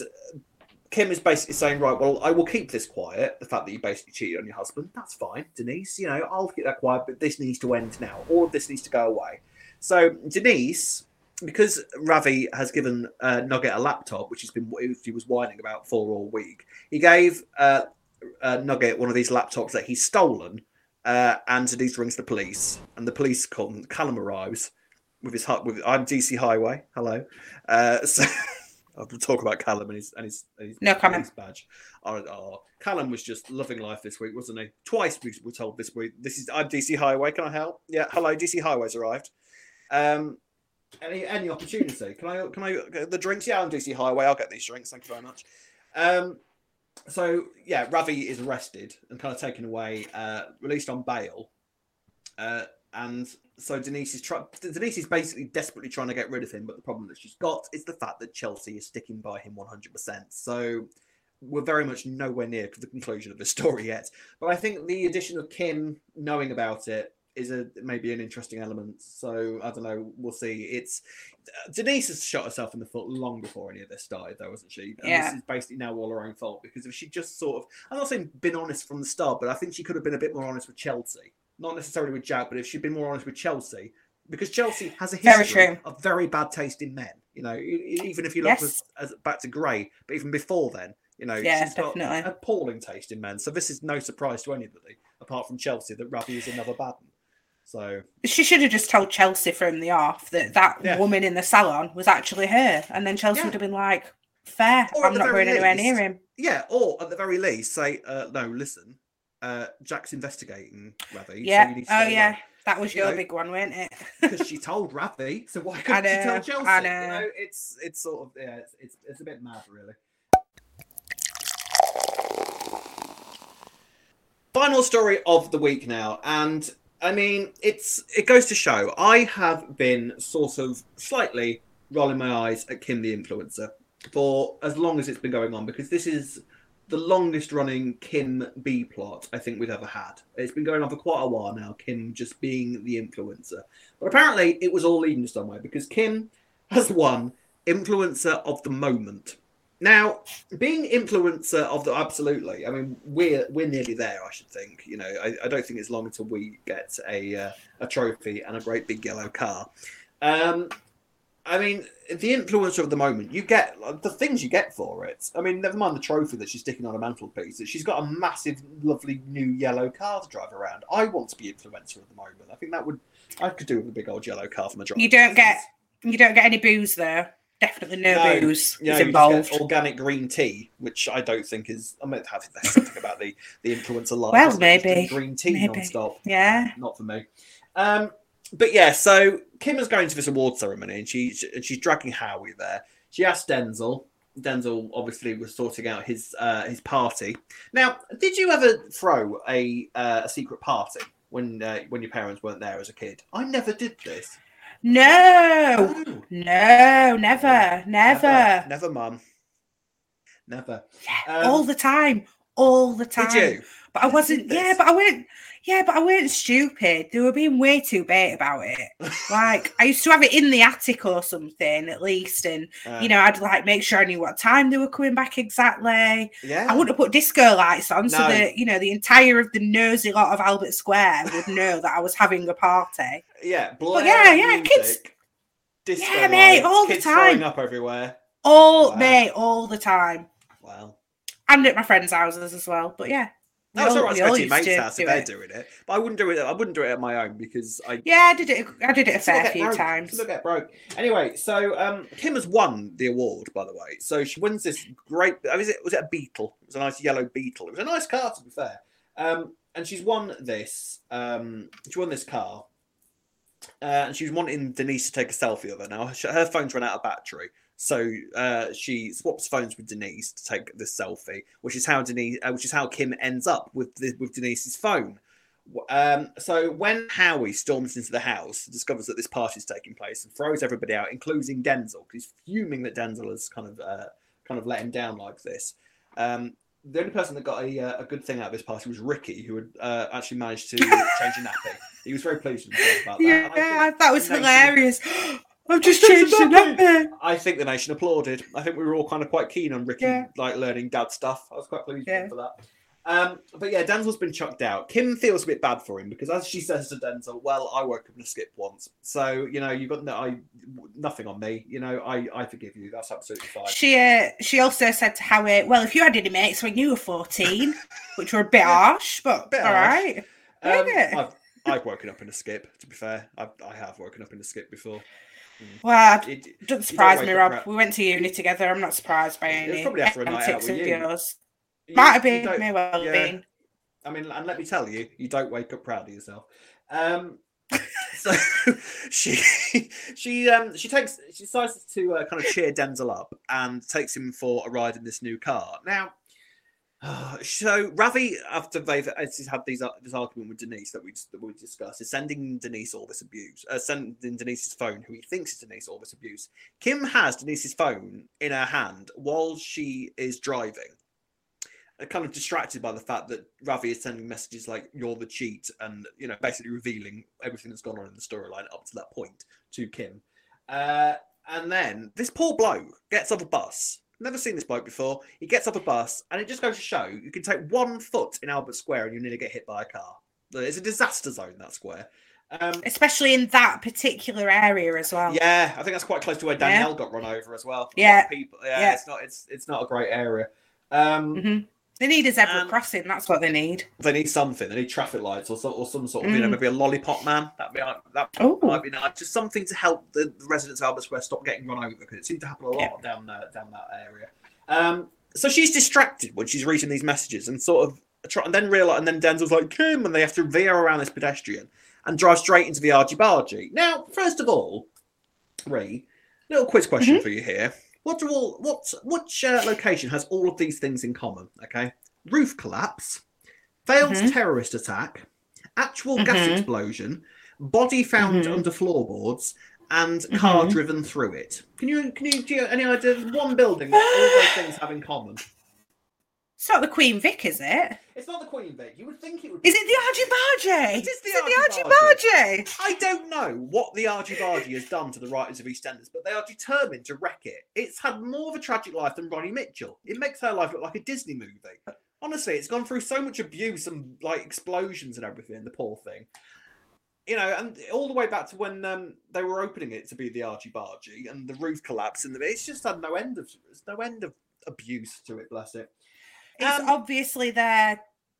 Speaker 4: Kim is basically saying, "Right, well, I will keep this quiet. The fact that you basically cheated on your husband, that's fine, Denise. You know, I'll keep that quiet, but this needs to end now. All of this needs to go away." So Denise, because Ravi has given uh, Nugget a laptop, which has been he was whining about for all week, he gave uh, uh, Nugget one of these laptops that he's stolen, uh, and Denise rings the police, and the police come. Callum arrives with his with I'm D C Highway. Hello, uh, so I'll talk about Callum and his and his, and his
Speaker 5: no comment
Speaker 4: badge. Oh, oh, Callum was just loving life this week, wasn't he? Twice we were told this week. This is I'm D C Highway. Can I help? Yeah, hello, D C Highway's arrived. Um. Any any opportunity? Can I can I get the drinks? Yeah, I'm D C Highway. I'll get these drinks. Thank you very much. Um, so yeah, Ravi is arrested and kind of taken away, uh, released on bail. Uh, and so Denise is trying. Denise is basically desperately trying to get rid of him, but the problem that she's got is the fact that Chelsea is sticking by him one hundred percent. So we're very much nowhere near to the conclusion of the story yet. But I think the addition of Kim knowing about it is a maybe an interesting element. So I don't know. We'll see. It's Denise has shot herself in the foot long before any of this started, though, hasn't she? And
Speaker 5: yeah.
Speaker 4: This is basically now all her own fault, because if she just sort of, I'm not saying been honest from the start, but I think she could have been a bit more honest with Chelsea. Not necessarily with Jack, but if she'd been more honest with Chelsea, because Chelsea has a history very of very bad taste in men. You know, even if you look yes. as, as back to Gray, but even before then, you know,
Speaker 5: yeah,
Speaker 4: she's got
Speaker 5: definitely.
Speaker 4: appalling taste in men. So this is no surprise to anybody, apart from Chelsea, that Ravi is another bad one. So
Speaker 5: she should have just told Chelsea from the off that that yeah. woman in the salon was actually her, and then Chelsea yeah. would have been like, "Fair, or I'm not going anywhere near him."
Speaker 4: Yeah, or at the very least, say, uh, "No, listen, uh, Jack's investigating Ravi."
Speaker 5: Yeah.
Speaker 4: So you
Speaker 5: oh yeah, away. That was
Speaker 4: you
Speaker 5: your
Speaker 4: know,
Speaker 5: big one, wasn't it?
Speaker 4: Because she told Ravi, so why couldn't she tell Chelsea?
Speaker 5: I know.
Speaker 4: You know, it's it's sort of yeah, it's it's, it's a bit mad, really. Final story of the week now, and. I mean, it's it goes to show, I have been sort of slightly rolling my eyes at Kim the Influencer for as long as it's been going on, because this is the longest running Kim B plot I think we've ever had. It's been going on for quite a while now, Kim just being the influencer. But apparently it was all leading somewhere, because Kim has won Influencer of the Moment. Now, being influencer of the absolutely, I mean, we're we're nearly there. I should think. You know, I, I don't think it's long until we get a uh, a trophy and a great big yellow car. Um, I mean, the influencer of the moment, you get the things you get for it. I mean, never mind the trophy that she's sticking on a mantelpiece. That she's got a massive, lovely new yellow car to drive around. I want to be influencer of the moment. I think that would I could do with a big old yellow car for my drive.
Speaker 5: You don't get you don't get any booze though. Definitely no, no booze
Speaker 4: yeah,
Speaker 5: is involved.
Speaker 4: Organic green tea, which I don't think is. I mean, have something about the the influencer life.
Speaker 5: Well, maybe
Speaker 4: green tea
Speaker 5: maybe.
Speaker 4: non-stop.
Speaker 5: Yeah,
Speaker 4: not for me. Um, but yeah, so Kim is going to this award ceremony, and she's and she's dragging Howie there. She asked Denzel. Denzel obviously was sorting out his uh, his party. Now, did you ever throw a uh, a secret party when uh, when your parents weren't there as a kid? I never did this.
Speaker 5: No, no, no, never, never,
Speaker 4: never, never, mum, never.
Speaker 5: Yeah, um, all the time, all the time.
Speaker 4: Did you?
Speaker 5: But I wasn't. Yeah, but I weren't. Yeah, but I weren't stupid. They were being way too bait about it. Like, I used to have it in the attic or something, at least. And, uh, you know, I'd, like, make sure I knew what time they were coming back exactly.
Speaker 4: Yeah.
Speaker 5: I wouldn't have put disco lights on no. so that, you know, the entire of the nosy lot of Albert Square would know that I was having a party.
Speaker 4: Yeah.
Speaker 5: But, yeah, yeah,
Speaker 4: music,
Speaker 5: kids.
Speaker 4: Disco
Speaker 5: yeah, mate,
Speaker 4: lights,
Speaker 5: all the
Speaker 4: kids
Speaker 5: time.
Speaker 4: Throwing up everywhere.
Speaker 5: All,
Speaker 4: wow.
Speaker 5: mate, all the time.
Speaker 4: Wow.
Speaker 5: And at my friends' houses as well. But, yeah.
Speaker 4: No, it's all right to go to your mate's house if they're doing it. But I wouldn't do it. I wouldn't do it at my own because I.
Speaker 5: Yeah, I did it. I did it a fair few
Speaker 4: broke.
Speaker 5: times.
Speaker 4: Look at broke. Anyway, so um, Kim has won the award, by the way. So she wins this great. Was it? Was it a Beetle? It was a nice yellow Beetle. It was a nice car, to be fair. Um, and she's won this. Um, she won this car, uh, and she was wanting Denise to take a selfie of her. Now her phone's run out of battery. So uh, she swaps phones with Denise to take this selfie, which is how Denise, uh, which is how Kim ends up with the, with Denise's phone. Um, so when Howie storms into the house, discovers that this party is taking place and throws everybody out, including Denzel, because he's fuming that Denzel has kind of uh, kind of let him down like this. Um, the only person that got a, uh, a good thing out of this party was Ricky, who had uh, actually managed to change a nappy. He was very pleased with himself about that.
Speaker 5: Yeah, that was
Speaker 4: nation,
Speaker 5: hilarious. I've just changed the nappy.
Speaker 4: I think the nation applauded. I think we were all kind of quite keen on Ricky,
Speaker 5: Yeah.
Speaker 4: like learning dad stuff. I was quite pleased
Speaker 5: Yeah.
Speaker 4: with him for that. Um, but yeah, Denzel's been chucked out. Kim feels a bit bad for him because, as she says to Denzel, "Well, I woke up in a skip once, so you know you've got no, I, nothing on me. You know, I, I forgive you. That's absolutely fine."
Speaker 5: She uh, she also said to Howie, "Well, if you had any mates when you were fourteen, which were a bit harsh, but
Speaker 4: Bit
Speaker 5: all
Speaker 4: harsh.
Speaker 5: right."
Speaker 4: Um,
Speaker 5: Yeah.
Speaker 4: I've, I've woken up in a skip. To be fair, I, I have woken up in a skip before.
Speaker 5: Well, it
Speaker 4: It, you
Speaker 5: doesn't
Speaker 4: don't
Speaker 5: surprise
Speaker 4: wake
Speaker 5: me,
Speaker 4: up
Speaker 5: Rob.
Speaker 4: ra-
Speaker 5: We went to uni together. I'm not surprised by
Speaker 4: It was
Speaker 5: any
Speaker 4: probably after a night out
Speaker 5: antics
Speaker 4: with
Speaker 5: of
Speaker 4: you.
Speaker 5: yours.
Speaker 4: you-
Speaker 5: Might have
Speaker 4: you
Speaker 5: been,
Speaker 4: don't-
Speaker 5: may well have
Speaker 4: yeah.
Speaker 5: been.
Speaker 4: I mean, and let me tell you, you don't wake up proud of yourself. Um, so she she um she takes she decides to uh, kind of cheer Denzel up and takes him for a ride in this new car. Now, uh, so Ravi, after they've had these uh, this argument with Denise that we that we discussed, is sending Denise all this abuse, uh, sending Denise's phone, who he thinks is Denise, all this abuse. Kim has Denise's phone in her hand while she is driving. Kind of distracted by the fact that Ravi is sending messages like "you're the cheat" and you know basically revealing everything that's gone on in the storyline up to that point to Kim. Uh, and then this poor bloke gets off a bus. Never seen this bloke before. He gets off a bus, and it just goes to show you can take one foot in Albert Square and you nearly get hit by a car. It's a disaster zone, that square. Um,
Speaker 5: Especially in that particular area as well.
Speaker 4: yeah, I think that's quite close to where
Speaker 5: Yeah.
Speaker 4: Danielle got run over as well. A lot
Speaker 5: Yeah.
Speaker 4: of people. Yeah,
Speaker 5: Yeah.
Speaker 4: it's not. It's it's not a great area. Um,
Speaker 5: hmm They need a zebra
Speaker 4: Um,
Speaker 5: crossing. That's what they need.
Speaker 4: They need something. They need traffic lights or, so, or some sort of, you know,
Speaker 5: Mm.
Speaker 4: maybe a lollipop man. That'd be that
Speaker 5: Oh.
Speaker 4: might be nice. Just something to help the, the residents of Albert Square stop getting run over because it seems to happen a lot
Speaker 5: Yeah.
Speaker 4: down there, down that area. Um, so she's distracted when she's reading these messages and sort of try, and then realize, and then Denzel's like Kim, and they have to veer around this pedestrian and drive straight into the argy bargy. Now, first of all, Ree, little quiz question
Speaker 5: Mm-hmm.
Speaker 4: for you here. What do all what which uh, location has all of these things in common? Okay. Roof collapse, failed
Speaker 5: Mhm.
Speaker 4: terrorist attack, actual gas
Speaker 5: Mhm.
Speaker 4: explosion, body found
Speaker 5: Mhm.
Speaker 4: under floorboards, and car
Speaker 5: Mhm.
Speaker 4: driven through it. Can you can you do you have any idea of one building that all those things have in common?
Speaker 5: It's not the Queen Vic, is it?
Speaker 4: It's not the Queen Vic. You would think it would. Be
Speaker 5: Is it the Argy Bargy?
Speaker 4: It is the
Speaker 5: Is it
Speaker 4: Argy
Speaker 5: the Argy Bargy?
Speaker 4: I don't know what the Argy Bargy has done to the writers of EastEnders, but they are determined to wreck it. It's had more of a tragic life than Ronnie Mitchell. It makes her life look like a Disney movie. Honestly, it's gone through so much abuse and like explosions and everything. The poor thing, you know, and all the way back to when um, they were opening it to be the Argy Bargy and the roof collapsed, and the, it's just had no end of there's no end of abuse to it. Bless it.
Speaker 5: It's
Speaker 4: Um,
Speaker 5: obviously their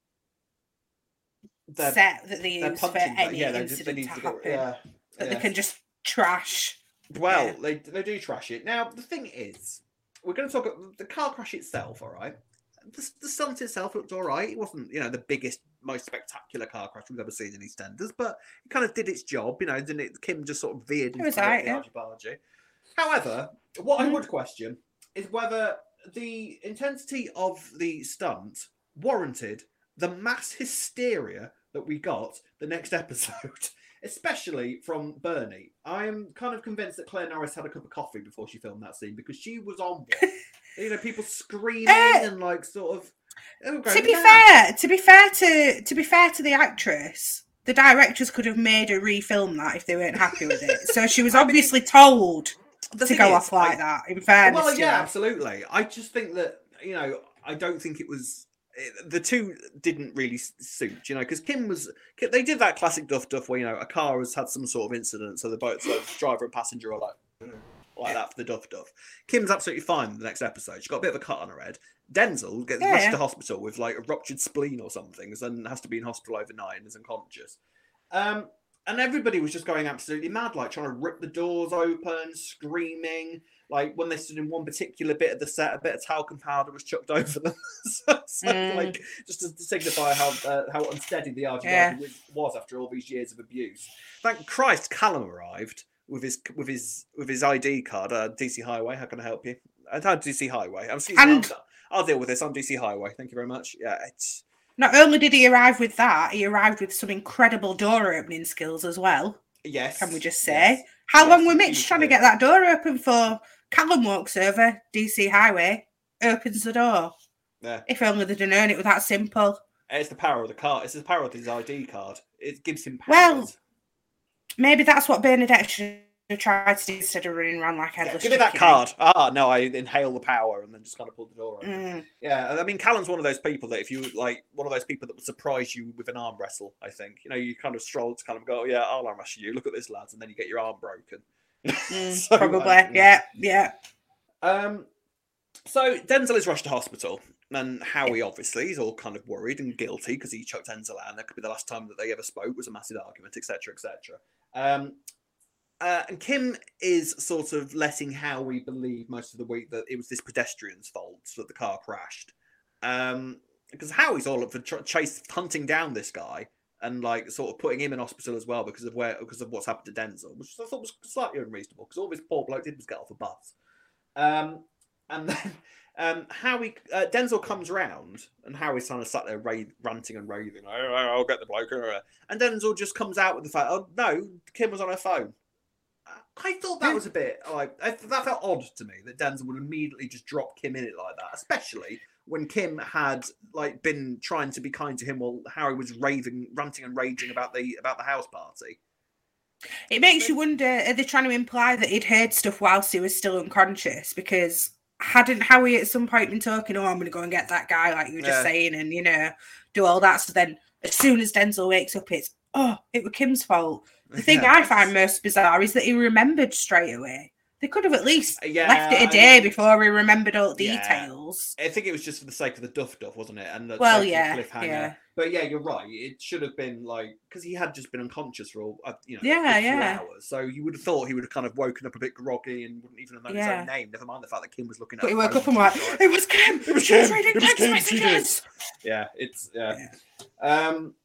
Speaker 4: They're-
Speaker 5: set that they
Speaker 4: they're
Speaker 5: use for
Speaker 4: punching bag.
Speaker 5: any
Speaker 4: Yeah, they just they
Speaker 5: incident
Speaker 4: need
Speaker 5: to
Speaker 4: to
Speaker 5: happen.
Speaker 4: get yeah.
Speaker 5: That
Speaker 4: yeah.
Speaker 5: they can just trash.
Speaker 4: Well,
Speaker 5: Yeah.
Speaker 4: they they do trash it. Now the thing is, we're going to talk about the car crash itself. All right, the, the stunt itself looked all right. It wasn't, you know, the biggest, most spectacular car crash we've ever seen in EastEnders, but it kind of did its job. You know, didn't it? Kim just sort of veered
Speaker 5: It was
Speaker 4: into
Speaker 5: alright,
Speaker 4: the
Speaker 5: yeah.
Speaker 4: argy-bargy. However, what I
Speaker 5: Mhm.
Speaker 4: would question is whether the intensity of the stunt warranted the mass hysteria that we got the next episode, especially from Bernie. I am kind of convinced that Claire Norris had a cup of coffee before she filmed that scene because she was on one. You know, people screaming
Speaker 5: Uh,
Speaker 4: and like sort of. oh,
Speaker 5: To
Speaker 4: going
Speaker 5: be
Speaker 4: mad.
Speaker 5: fair, to be fair to to be fair to the actress, the directors could have made her refilm that if they weren't happy with it. So she was
Speaker 4: I mean,
Speaker 5: obviously told
Speaker 4: the
Speaker 5: to
Speaker 4: thing
Speaker 5: go
Speaker 4: is,
Speaker 5: off like
Speaker 4: I-
Speaker 5: that. In fairness,
Speaker 4: Well,
Speaker 5: to
Speaker 4: yeah,
Speaker 5: her.
Speaker 4: absolutely. I just think that, you know, I don't think it was. It, the two didn't really s- suit, you know, because Kim was. They did that classic duff duff where, you know, a car has had some sort of incident, so the both so the driver and passenger are like. Like that for the duff duff. Kim's absolutely fine in the next episode. She's got a bit of a cut on her head. Denzel gets
Speaker 5: Yeah,
Speaker 4: rushed
Speaker 5: yeah.
Speaker 4: to hospital with like a ruptured spleen or something, and has to be in hospital overnight and is unconscious. Um, and everybody was just going absolutely mad, like trying to rip the doors open, screaming. Like when they stood in one particular bit of the set, a bit of talcum powder was chucked over them. so, so,
Speaker 5: Mm.
Speaker 4: like just to, to signify how uh, how unsteady the argy
Speaker 5: Yeah.
Speaker 4: was after all these years of abuse. Thank Christ, Callum arrived with his with his with his I D card. Uh, D C Highway. How can I help you? I had D C Highway. I'm excuse me,
Speaker 5: And-
Speaker 4: I'm- I'll deal with this. I'm D C Highway. Thank you very much. Yeah, it's
Speaker 5: Not only did he arrive with that, he arrived with some incredible door opening skills as well.
Speaker 4: Yes.
Speaker 5: Can we just say?
Speaker 4: Yes.
Speaker 5: How
Speaker 4: Yes,
Speaker 5: long were
Speaker 4: he
Speaker 5: Mitch
Speaker 4: was
Speaker 5: trying to
Speaker 4: there.
Speaker 5: get that door open for? Callum walks over, D C Highway, opens the door.
Speaker 4: Yeah.
Speaker 5: If only they'd have known it was that simple.
Speaker 4: It's the power of the card. It's the power of his I D card. It gives him powers.
Speaker 5: Well, maybe that's what Bernadette should have tried to do instead of running around like
Speaker 4: Yeah,
Speaker 5: headless
Speaker 4: give me that
Speaker 5: chicken.
Speaker 4: card. Ah, no, I inhale the power and then just kind of pull the door open.
Speaker 5: Mm.
Speaker 4: Yeah, I mean, Callum's one of those people that if you like, one of those people that would surprise you with an arm wrestle. I think you know, you kind of stroll to kind of go, oh, yeah, I'll arm wrestle you. Look at this, lads, and then you get your arm broken.
Speaker 5: Mm,
Speaker 4: So,
Speaker 5: probably,
Speaker 4: um,
Speaker 5: yeah, yeah.
Speaker 4: Um, so Denzel is rushed to hospital, and Howie obviously is all kind of worried and guilty because he chucked Denzel out, and that could be the last time that they ever spoke. Was a massive argument, et cetera, et cetera. Um, uh, and Kim is sort of letting Howie believe most of the week that it was this pedestrian's fault that the car crashed, um, because Howie's all up for ch- chase hunting down this guy and like sort of putting him in hospital as well because of where because of what's happened to Denzel, which I thought was slightly unreasonable because all this poor bloke did was get off a bus. Um, and then um, Howie, uh, Denzel comes round, and Howie's kind of sat there ra- ranting and raving. Oh, I'll get the bloke. And Denzel just comes out with the fact, oh, no, Kim was on her phone. I thought that was a bit, like, I, that felt odd to me, that Denzel would immediately just drop Kim in it like that, especially when Kim had, like, been trying to be kind to him while Howie was raving, ranting and raging about the about the house party.
Speaker 5: It makes you wonder, are they trying to imply that he'd heard stuff whilst he was still unconscious? Because hadn't Howie at some point been talking, oh, I'm going to go and get that guy, like you were just
Speaker 4: Yeah.
Speaker 5: saying, and, you know, do all that. So then as soon as Denzel wakes up, it's, oh, it was Kim's fault. The thing
Speaker 4: Yeah.
Speaker 5: I find most bizarre is that he remembered straight away. They could have at least
Speaker 4: Yeah,
Speaker 5: left it a
Speaker 4: I
Speaker 5: day
Speaker 4: mean-
Speaker 5: before he remembered all the
Speaker 4: Yeah.
Speaker 5: details.
Speaker 4: I think it was just for the sake of the duff duff, wasn't it? And the
Speaker 5: Well,
Speaker 4: sake of
Speaker 5: yeah,
Speaker 4: the cliffhanger.
Speaker 5: yeah.
Speaker 4: But yeah, you're right. It should have been like because he had just been unconscious for all, uh, you know,
Speaker 5: Yeah,
Speaker 4: a few
Speaker 5: yeah.
Speaker 4: hours. So you would have thought he would have kind of woken up a bit groggy and wouldn't even have known his
Speaker 5: Yeah.
Speaker 4: own name. Never mind the fact that Kim was looking at.
Speaker 5: But he
Speaker 4: her
Speaker 5: woke
Speaker 4: phone
Speaker 5: up and went,
Speaker 4: like,
Speaker 5: it was Kim!
Speaker 4: It was
Speaker 5: She was
Speaker 4: Kim!
Speaker 5: reading
Speaker 4: It was
Speaker 5: text
Speaker 4: Kim! She did.
Speaker 5: messages!
Speaker 4: Yeah, it's yeah.
Speaker 5: Yeah.
Speaker 4: Um,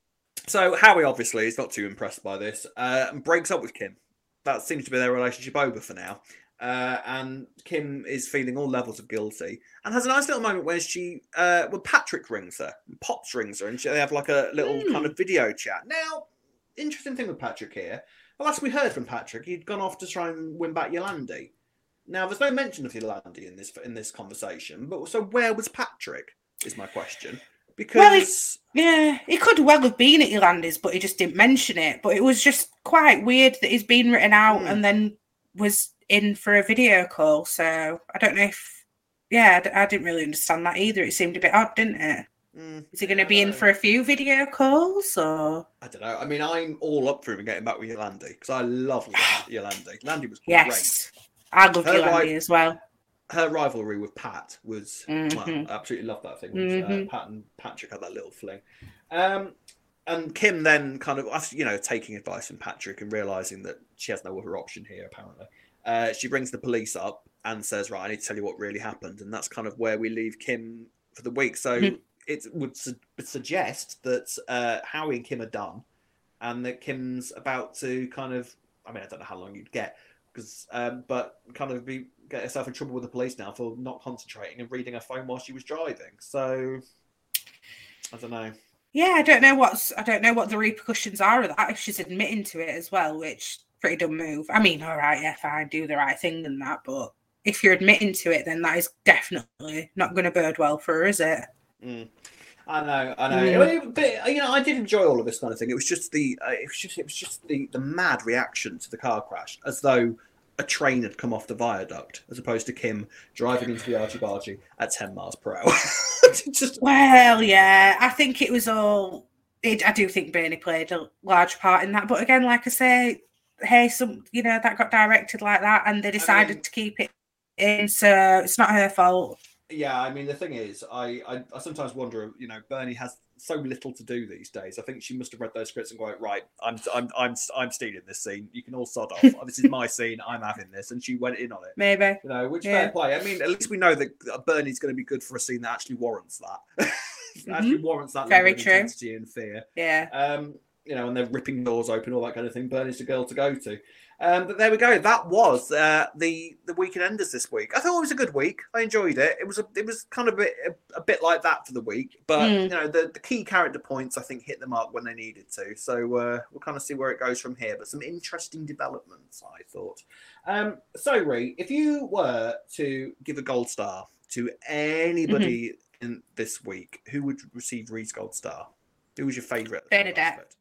Speaker 4: so Howie obviously is not too impressed by this uh, and breaks up with Kim. That seems to be their relationship over for now. Uh, and Kim is feeling all levels of guilty and has a nice little moment where she, uh, when Patrick rings her, Pops rings her, and she, they have like a little
Speaker 5: Mm.
Speaker 4: kind of video chat. Now, interesting thing with Patrick here. The last we heard from Patrick, he'd gone off to try and win back Yolandi. Now, there's no mention of Yolandi in this in this conversation, but so where was Patrick? Is my question. Because
Speaker 5: Well, it's- Yeah, he could well have been at Yolanda's, but he just didn't mention it. But it was just quite weird that he's been written out
Speaker 4: Mm.
Speaker 5: and then was in for a video call. So I don't know if, yeah, I, d- I didn't really understand that either. It seemed a bit odd, didn't it?
Speaker 4: Mm,
Speaker 5: Is he going to
Speaker 4: I
Speaker 5: be in
Speaker 4: don't
Speaker 5: for a few video calls or?
Speaker 4: I don't know. I mean, I'm all up for him getting back with Yolandi because I love Yolandi. Yolandi was great.
Speaker 5: Yes, I love
Speaker 4: Her
Speaker 5: Yolandi
Speaker 4: right-
Speaker 5: as well.
Speaker 4: Her rivalry with Pat was,
Speaker 5: Mhm.
Speaker 4: well, I absolutely love that thing. When uh,
Speaker 5: Mhm.
Speaker 4: Pat and Patrick had that little fling. Um, and Kim then kind of, after, you know, taking advice from Patrick and realizing that she has no other option here, apparently, uh, she brings the police up and says, right, I need to tell you what really happened. And that's kind of where we leave Kim for the week. So
Speaker 5: Mhm.
Speaker 4: it would su- suggest that uh, Howie and Kim are done and that Kim's about to kind of, I mean, I don't know how long you'd get, because, um, but kind of be get herself in trouble with the police now for not concentrating and reading her phone while she was driving. So I don't know.
Speaker 5: Yeah, I don't know what's I don't know what the repercussions are of that if she's admitting to it as well, which pretty dumb move. I mean, all right, yeah, fine, do the right thing and that, but if you're admitting to it, then that is definitely not going to bode well for her, is it?
Speaker 4: Mm. I know, I know.
Speaker 5: Mm.
Speaker 4: But you know, I did enjoy all of this kind of thing. It was just the, uh, it was just, it was just the, the mad reaction to the car crash, as though a train had come off the viaduct, as opposed to Kim driving into the Archie Bargy at ten miles per hour. just
Speaker 5: Well, yeah, I think it was all. It, I do think Bernie played a large part in that, but again, like I say, hey, some you know that got directed like that, and they decided
Speaker 4: mean-
Speaker 5: to keep it in, so it's not her fault.
Speaker 4: Yeah, I mean, the thing is, I, I, I sometimes wonder, you know, Bernie has so little to do these days. I think she must have read those scripts and go, right, I'm, I'm, I'm, I'm stealing this scene. You can all sod off. This is my scene. I'm having this, and she went in on it.
Speaker 5: Maybe.
Speaker 4: You know, which
Speaker 5: Yeah.
Speaker 4: fair play. I mean, at least we know that Bernie's going to be good for a scene that actually warrants that. actually warrants that
Speaker 5: Very
Speaker 4: level of
Speaker 5: true.
Speaker 4: intensity and fear.
Speaker 5: Yeah.
Speaker 4: Um, you know, and they're ripping doors open, all that kind of thing. Bernie's the girl to go to. Um, but there we go. That was uh, the the weekend enders this week. I thought it was a good week. I enjoyed it. It was a, it was kind of a bit, a, a bit like that for the week. But
Speaker 5: Mm.
Speaker 4: you know, the, the key character points I think hit them up when they needed to. So uh, we'll kind of see where it goes from here. But some interesting developments, I thought. Um, so Ree, if you were to give a gold star to anybody
Speaker 5: Mm-hmm.
Speaker 4: in this week, who would receive Ree's gold star? Who was your favourite?
Speaker 5: Bernadette.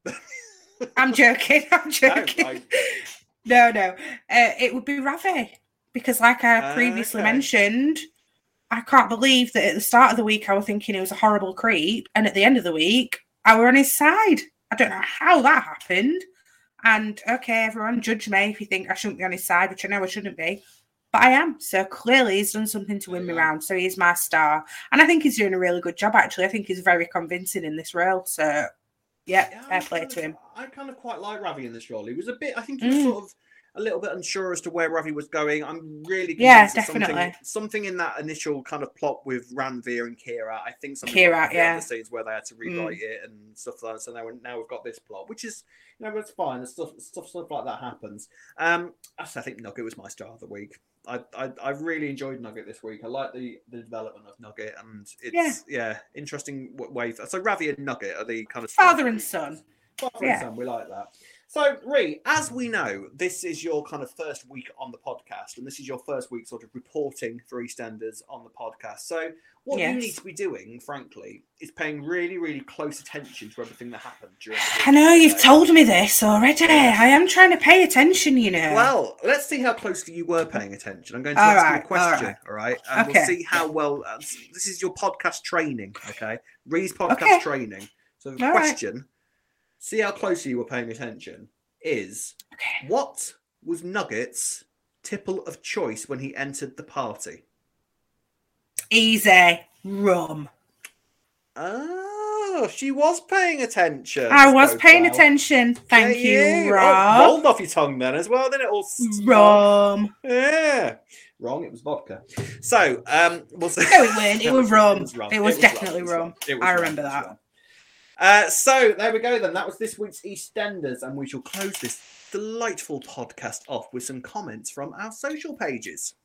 Speaker 5: I'm joking. I'm joking.
Speaker 4: No, I-
Speaker 5: No, no. Uh, it would be Ravi because, like I
Speaker 4: Ah,
Speaker 5: previously
Speaker 4: okay.
Speaker 5: mentioned, I can't believe that at the start of the week I was thinking he was a horrible creep, and at the end of the week I were on his side. I don't know how that happened. And okay, everyone, judge me if you think I shouldn't be on his side, which I know I shouldn't be, but I am. So clearly, he's done something to win me
Speaker 4: Yeah.
Speaker 5: round. So he's my star, and I think he's doing a really good job. Actually, I think he's very convincing in this role. So. Yeah,
Speaker 4: Yeah,
Speaker 5: fair
Speaker 4: I
Speaker 5: play
Speaker 4: kind
Speaker 5: to
Speaker 4: of-
Speaker 5: him.
Speaker 4: I kind of quite like Ravi in this role. He was a bit, I think he was
Speaker 5: Mm.
Speaker 4: sort of a little bit unsure as to where Ravi was going. I'm really convinced
Speaker 5: Yeah,
Speaker 4: that something,
Speaker 5: definitely.
Speaker 4: something in that initial kind of plot with Ranveer and Kira, I think something
Speaker 5: Kira,
Speaker 4: happened behind
Speaker 5: yeah.
Speaker 4: the scenes where they had to rewrite it and stuff like that. So now, now we've got this plot, which is, you know, it's fine. And stuff, stuff, stuff like that happens. Um, I think Nugget was my star of the week. I, I I really enjoyed Nugget this week. I like the, the development of Nugget, and it's yeah, yeah interesting w- way. So Ravi and Nugget are the kind of
Speaker 5: Father and son.
Speaker 4: Father
Speaker 5: Yeah.
Speaker 4: and son, we like that. So, Ree, as we know, this is your kind of first week on the podcast, and this is your first week sort of reporting for EastEnders on the podcast. So, what you
Speaker 5: Yes.
Speaker 4: need to be doing, frankly, is paying really, really close attention to everything that happened during the week.
Speaker 5: I know you've
Speaker 4: Okay?
Speaker 5: told me this already.
Speaker 4: Yeah.
Speaker 5: I am trying to pay attention, you know.
Speaker 4: Well, let's see how closely you were paying attention. I'm going to
Speaker 5: All
Speaker 4: ask you
Speaker 5: right,
Speaker 4: a
Speaker 5: all
Speaker 4: question,
Speaker 5: right.
Speaker 4: all right? And
Speaker 5: Okay.
Speaker 4: we'll see how well. Uh, this is your podcast training, okay? Ree's podcast
Speaker 5: Okay.
Speaker 4: training. So, the
Speaker 5: All right.
Speaker 4: question, see how closely you were paying attention, is
Speaker 5: Okay.
Speaker 4: what was Nugget's tipple of choice when he entered the party?
Speaker 5: Easy. Rum.
Speaker 4: Oh, she was paying attention.
Speaker 5: I was
Speaker 4: Spoke
Speaker 5: paying
Speaker 4: well.
Speaker 5: attention. Thank
Speaker 4: Yeah,
Speaker 5: you,
Speaker 4: Oh,
Speaker 5: Rob.
Speaker 4: rolled off your tongue then as well, didn't it? All stuck.
Speaker 5: Rum.
Speaker 4: Yeah. Wrong, it was vodka. So, um, we'll see.
Speaker 5: No, it weren't. It was rum.
Speaker 4: It was rum.
Speaker 5: It was definitely
Speaker 4: It was
Speaker 5: rum.
Speaker 4: It was
Speaker 5: I
Speaker 4: rum.
Speaker 5: remember
Speaker 4: It was
Speaker 5: that.
Speaker 4: rum. Uh, so there we go then. That was this week's EastEnders, and we shall close this delightful podcast off with some comments from our social pages.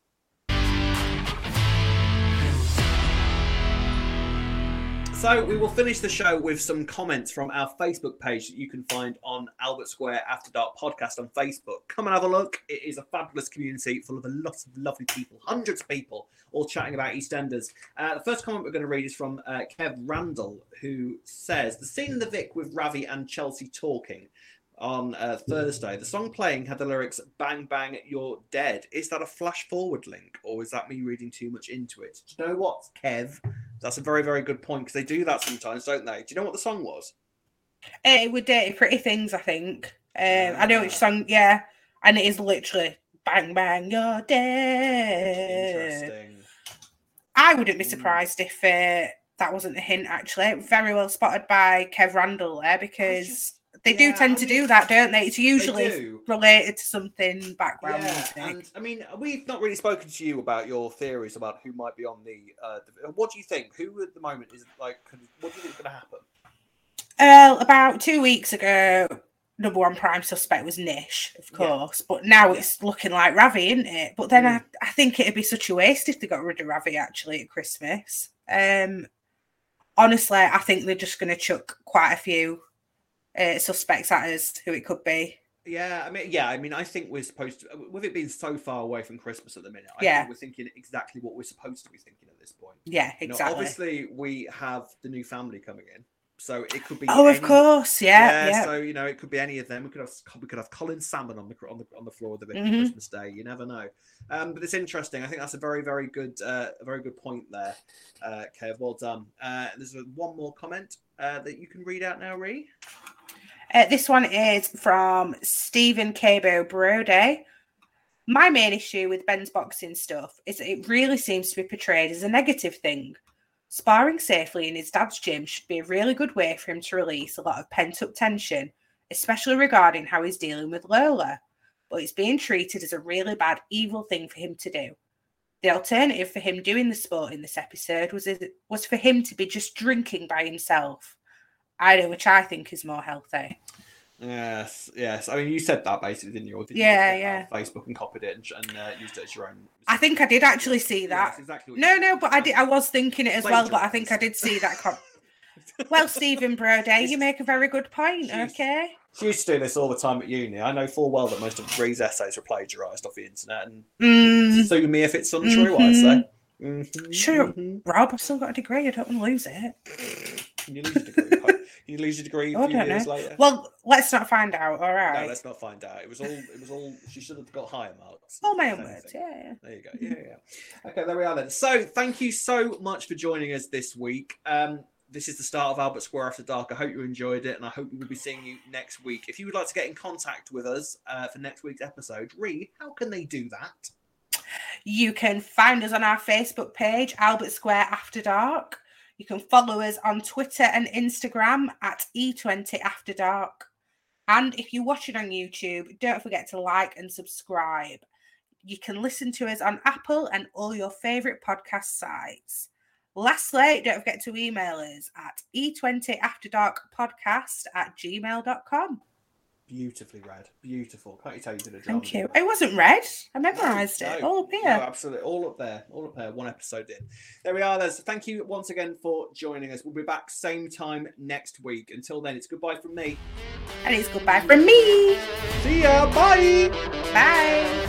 Speaker 4: So we will finish the show with some comments from our Facebook page that you can find on Albert Square After Dark Podcast on Facebook. Come and have a look. It is a fabulous community full of a lot of lovely people, hundreds of people, all chatting about EastEnders. Uh, the first comment we're going to read is from uh, Kev Randall, who says, the scene in the Vic with Ravi and Chelsea talking on uh, Thursday. The song playing had the lyrics, bang, bang, you're dead. Is that a flash forward link, or is that me reading too much into it? Do you know what, Kev? That's a very, very good point, because they do that sometimes, don't they? Do you know what the song was?
Speaker 5: Uh, It would Dirty Pretty Things, I think. Um, I know which song, yeah. And it is literally bang, bang, you're dead.
Speaker 4: Interesting.
Speaker 5: I wouldn't be surprised if uh, that wasn't a hint, actually. Very well spotted by Kev Randall there, because
Speaker 4: just-
Speaker 5: they do
Speaker 4: yeah,
Speaker 5: tend
Speaker 4: I
Speaker 5: to
Speaker 4: mean,
Speaker 5: do that, don't they? It's usually
Speaker 4: do.
Speaker 5: related to something background
Speaker 4: Yeah,
Speaker 5: music.
Speaker 4: and I mean, we've not really spoken to you about your theories about who might be on the. Uh, the what do you think? Who at the moment is like? What do you think is going to happen?
Speaker 5: Uh, about two weeks ago, number one prime suspect was Nish, of course, but now it's looking like Ravi, isn't it? But then
Speaker 4: Mm.
Speaker 5: I, I think it'd be such a waste if they got rid of Ravi actually at Christmas. Um, honestly, I think they're just going to chuck quite a few uh, suspects at us who it could be.
Speaker 4: Yeah, I mean, yeah, I mean, I think we're supposed to, with it being so far away from Christmas at the minute. I
Speaker 5: Yeah.
Speaker 4: think we're thinking exactly what we're supposed to be thinking at this point.
Speaker 5: Yeah,
Speaker 4: You know,
Speaker 5: exactly.
Speaker 4: obviously, we have the new family coming in, so it could be.
Speaker 5: Oh, of
Speaker 4: any-
Speaker 5: course, yeah, yeah.
Speaker 4: So you know, it could be any of them. We could have we could have Colin Salmon on the on the on the floor of the Vic on
Speaker 5: Mhm.
Speaker 4: Christmas Day. You never know. Um, but it's interesting. I think that's a very very good uh, a very good point there, uh, Kev. Well done. Uh, there's a, one more comment uh, that you can read out now, Ree.
Speaker 5: Uh, this one is from Stephen Cabo Brody. My main issue with Ben's boxing stuff is that it really seems to be portrayed as a negative thing. Sparring safely in his dad's gym should be a really good way for him to release a lot of pent-up tension, especially regarding how he's dealing with Lola. But it's being treated as a really bad, evil thing for him to do. The alternative for him doing the sport in this episode was, was for him to be just drinking by himself. I know, which I think is more healthy.
Speaker 4: Yes, yes. I mean, you said that basically, didn't you? Or did you
Speaker 5: Yeah,
Speaker 4: just get
Speaker 5: yeah.
Speaker 4: that on Facebook and copied it and, and uh, used it as your own.
Speaker 5: I think I did actually see
Speaker 4: Yeah,
Speaker 5: that.
Speaker 4: that's exactly what
Speaker 5: no,
Speaker 4: you
Speaker 5: no, but I did. I was thinking it as well, but I think I
Speaker 4: Plagiarised.
Speaker 5: did see that. Com- well, Stephen Brody, you make a very good point.
Speaker 4: Jeez.
Speaker 5: Okay.
Speaker 4: She used to do this all the time at uni. I know full well that most of Ree's essays were plagiarised off the internet, and
Speaker 5: Mm,
Speaker 4: sue me if it's untrue. I say. Mm-hmm,
Speaker 5: sure,
Speaker 4: mm-hmm.
Speaker 5: Rob. I've still got a degree. I don't want to lose it.
Speaker 4: Can you lose your degree? Can you lose your degree
Speaker 5: Oh,
Speaker 4: a
Speaker 5: I
Speaker 4: few
Speaker 5: don't
Speaker 4: years
Speaker 5: know.
Speaker 4: later?
Speaker 5: Well, let's not find out. All
Speaker 4: No,
Speaker 5: right.
Speaker 4: let's not find out. It was all. It was all. She should have got higher marks.
Speaker 5: All my
Speaker 4: if
Speaker 5: own
Speaker 4: anything.
Speaker 5: words. Yeah, yeah.
Speaker 4: There you go. Yeah, yeah. Okay, there we are then. So, thank you so much for joining us this week. Um, this is the start of Albert Square After Dark. I hope you enjoyed it, and I hope we will be seeing you next week. If you would like to get in contact with us uh, for next week's episode, Ree, how can they do that?
Speaker 5: You can find us on our Facebook page, Albert Square After Dark. You can follow us on Twitter and Instagram at E twenty After Dark. And if you watch it on YouTube, don't forget to like and subscribe. You can listen to us on Apple and all your favourite podcast sites. Lastly, don't forget to email us at e twenty after dark podcast at gmail dot com.
Speaker 4: Beautifully read. Beautiful. Can't you tell you did a job?
Speaker 5: Thank you. It wasn't read. I memorised
Speaker 4: No,
Speaker 5: it. All up
Speaker 4: no,
Speaker 5: here.
Speaker 4: absolutely. All up there. All up there. One episode in. There we are. There's, thank you once again for joining us. We'll be back same time next week. Until then, it's goodbye from me.
Speaker 5: And it's goodbye from me.
Speaker 4: See ya. Bye.
Speaker 5: Bye.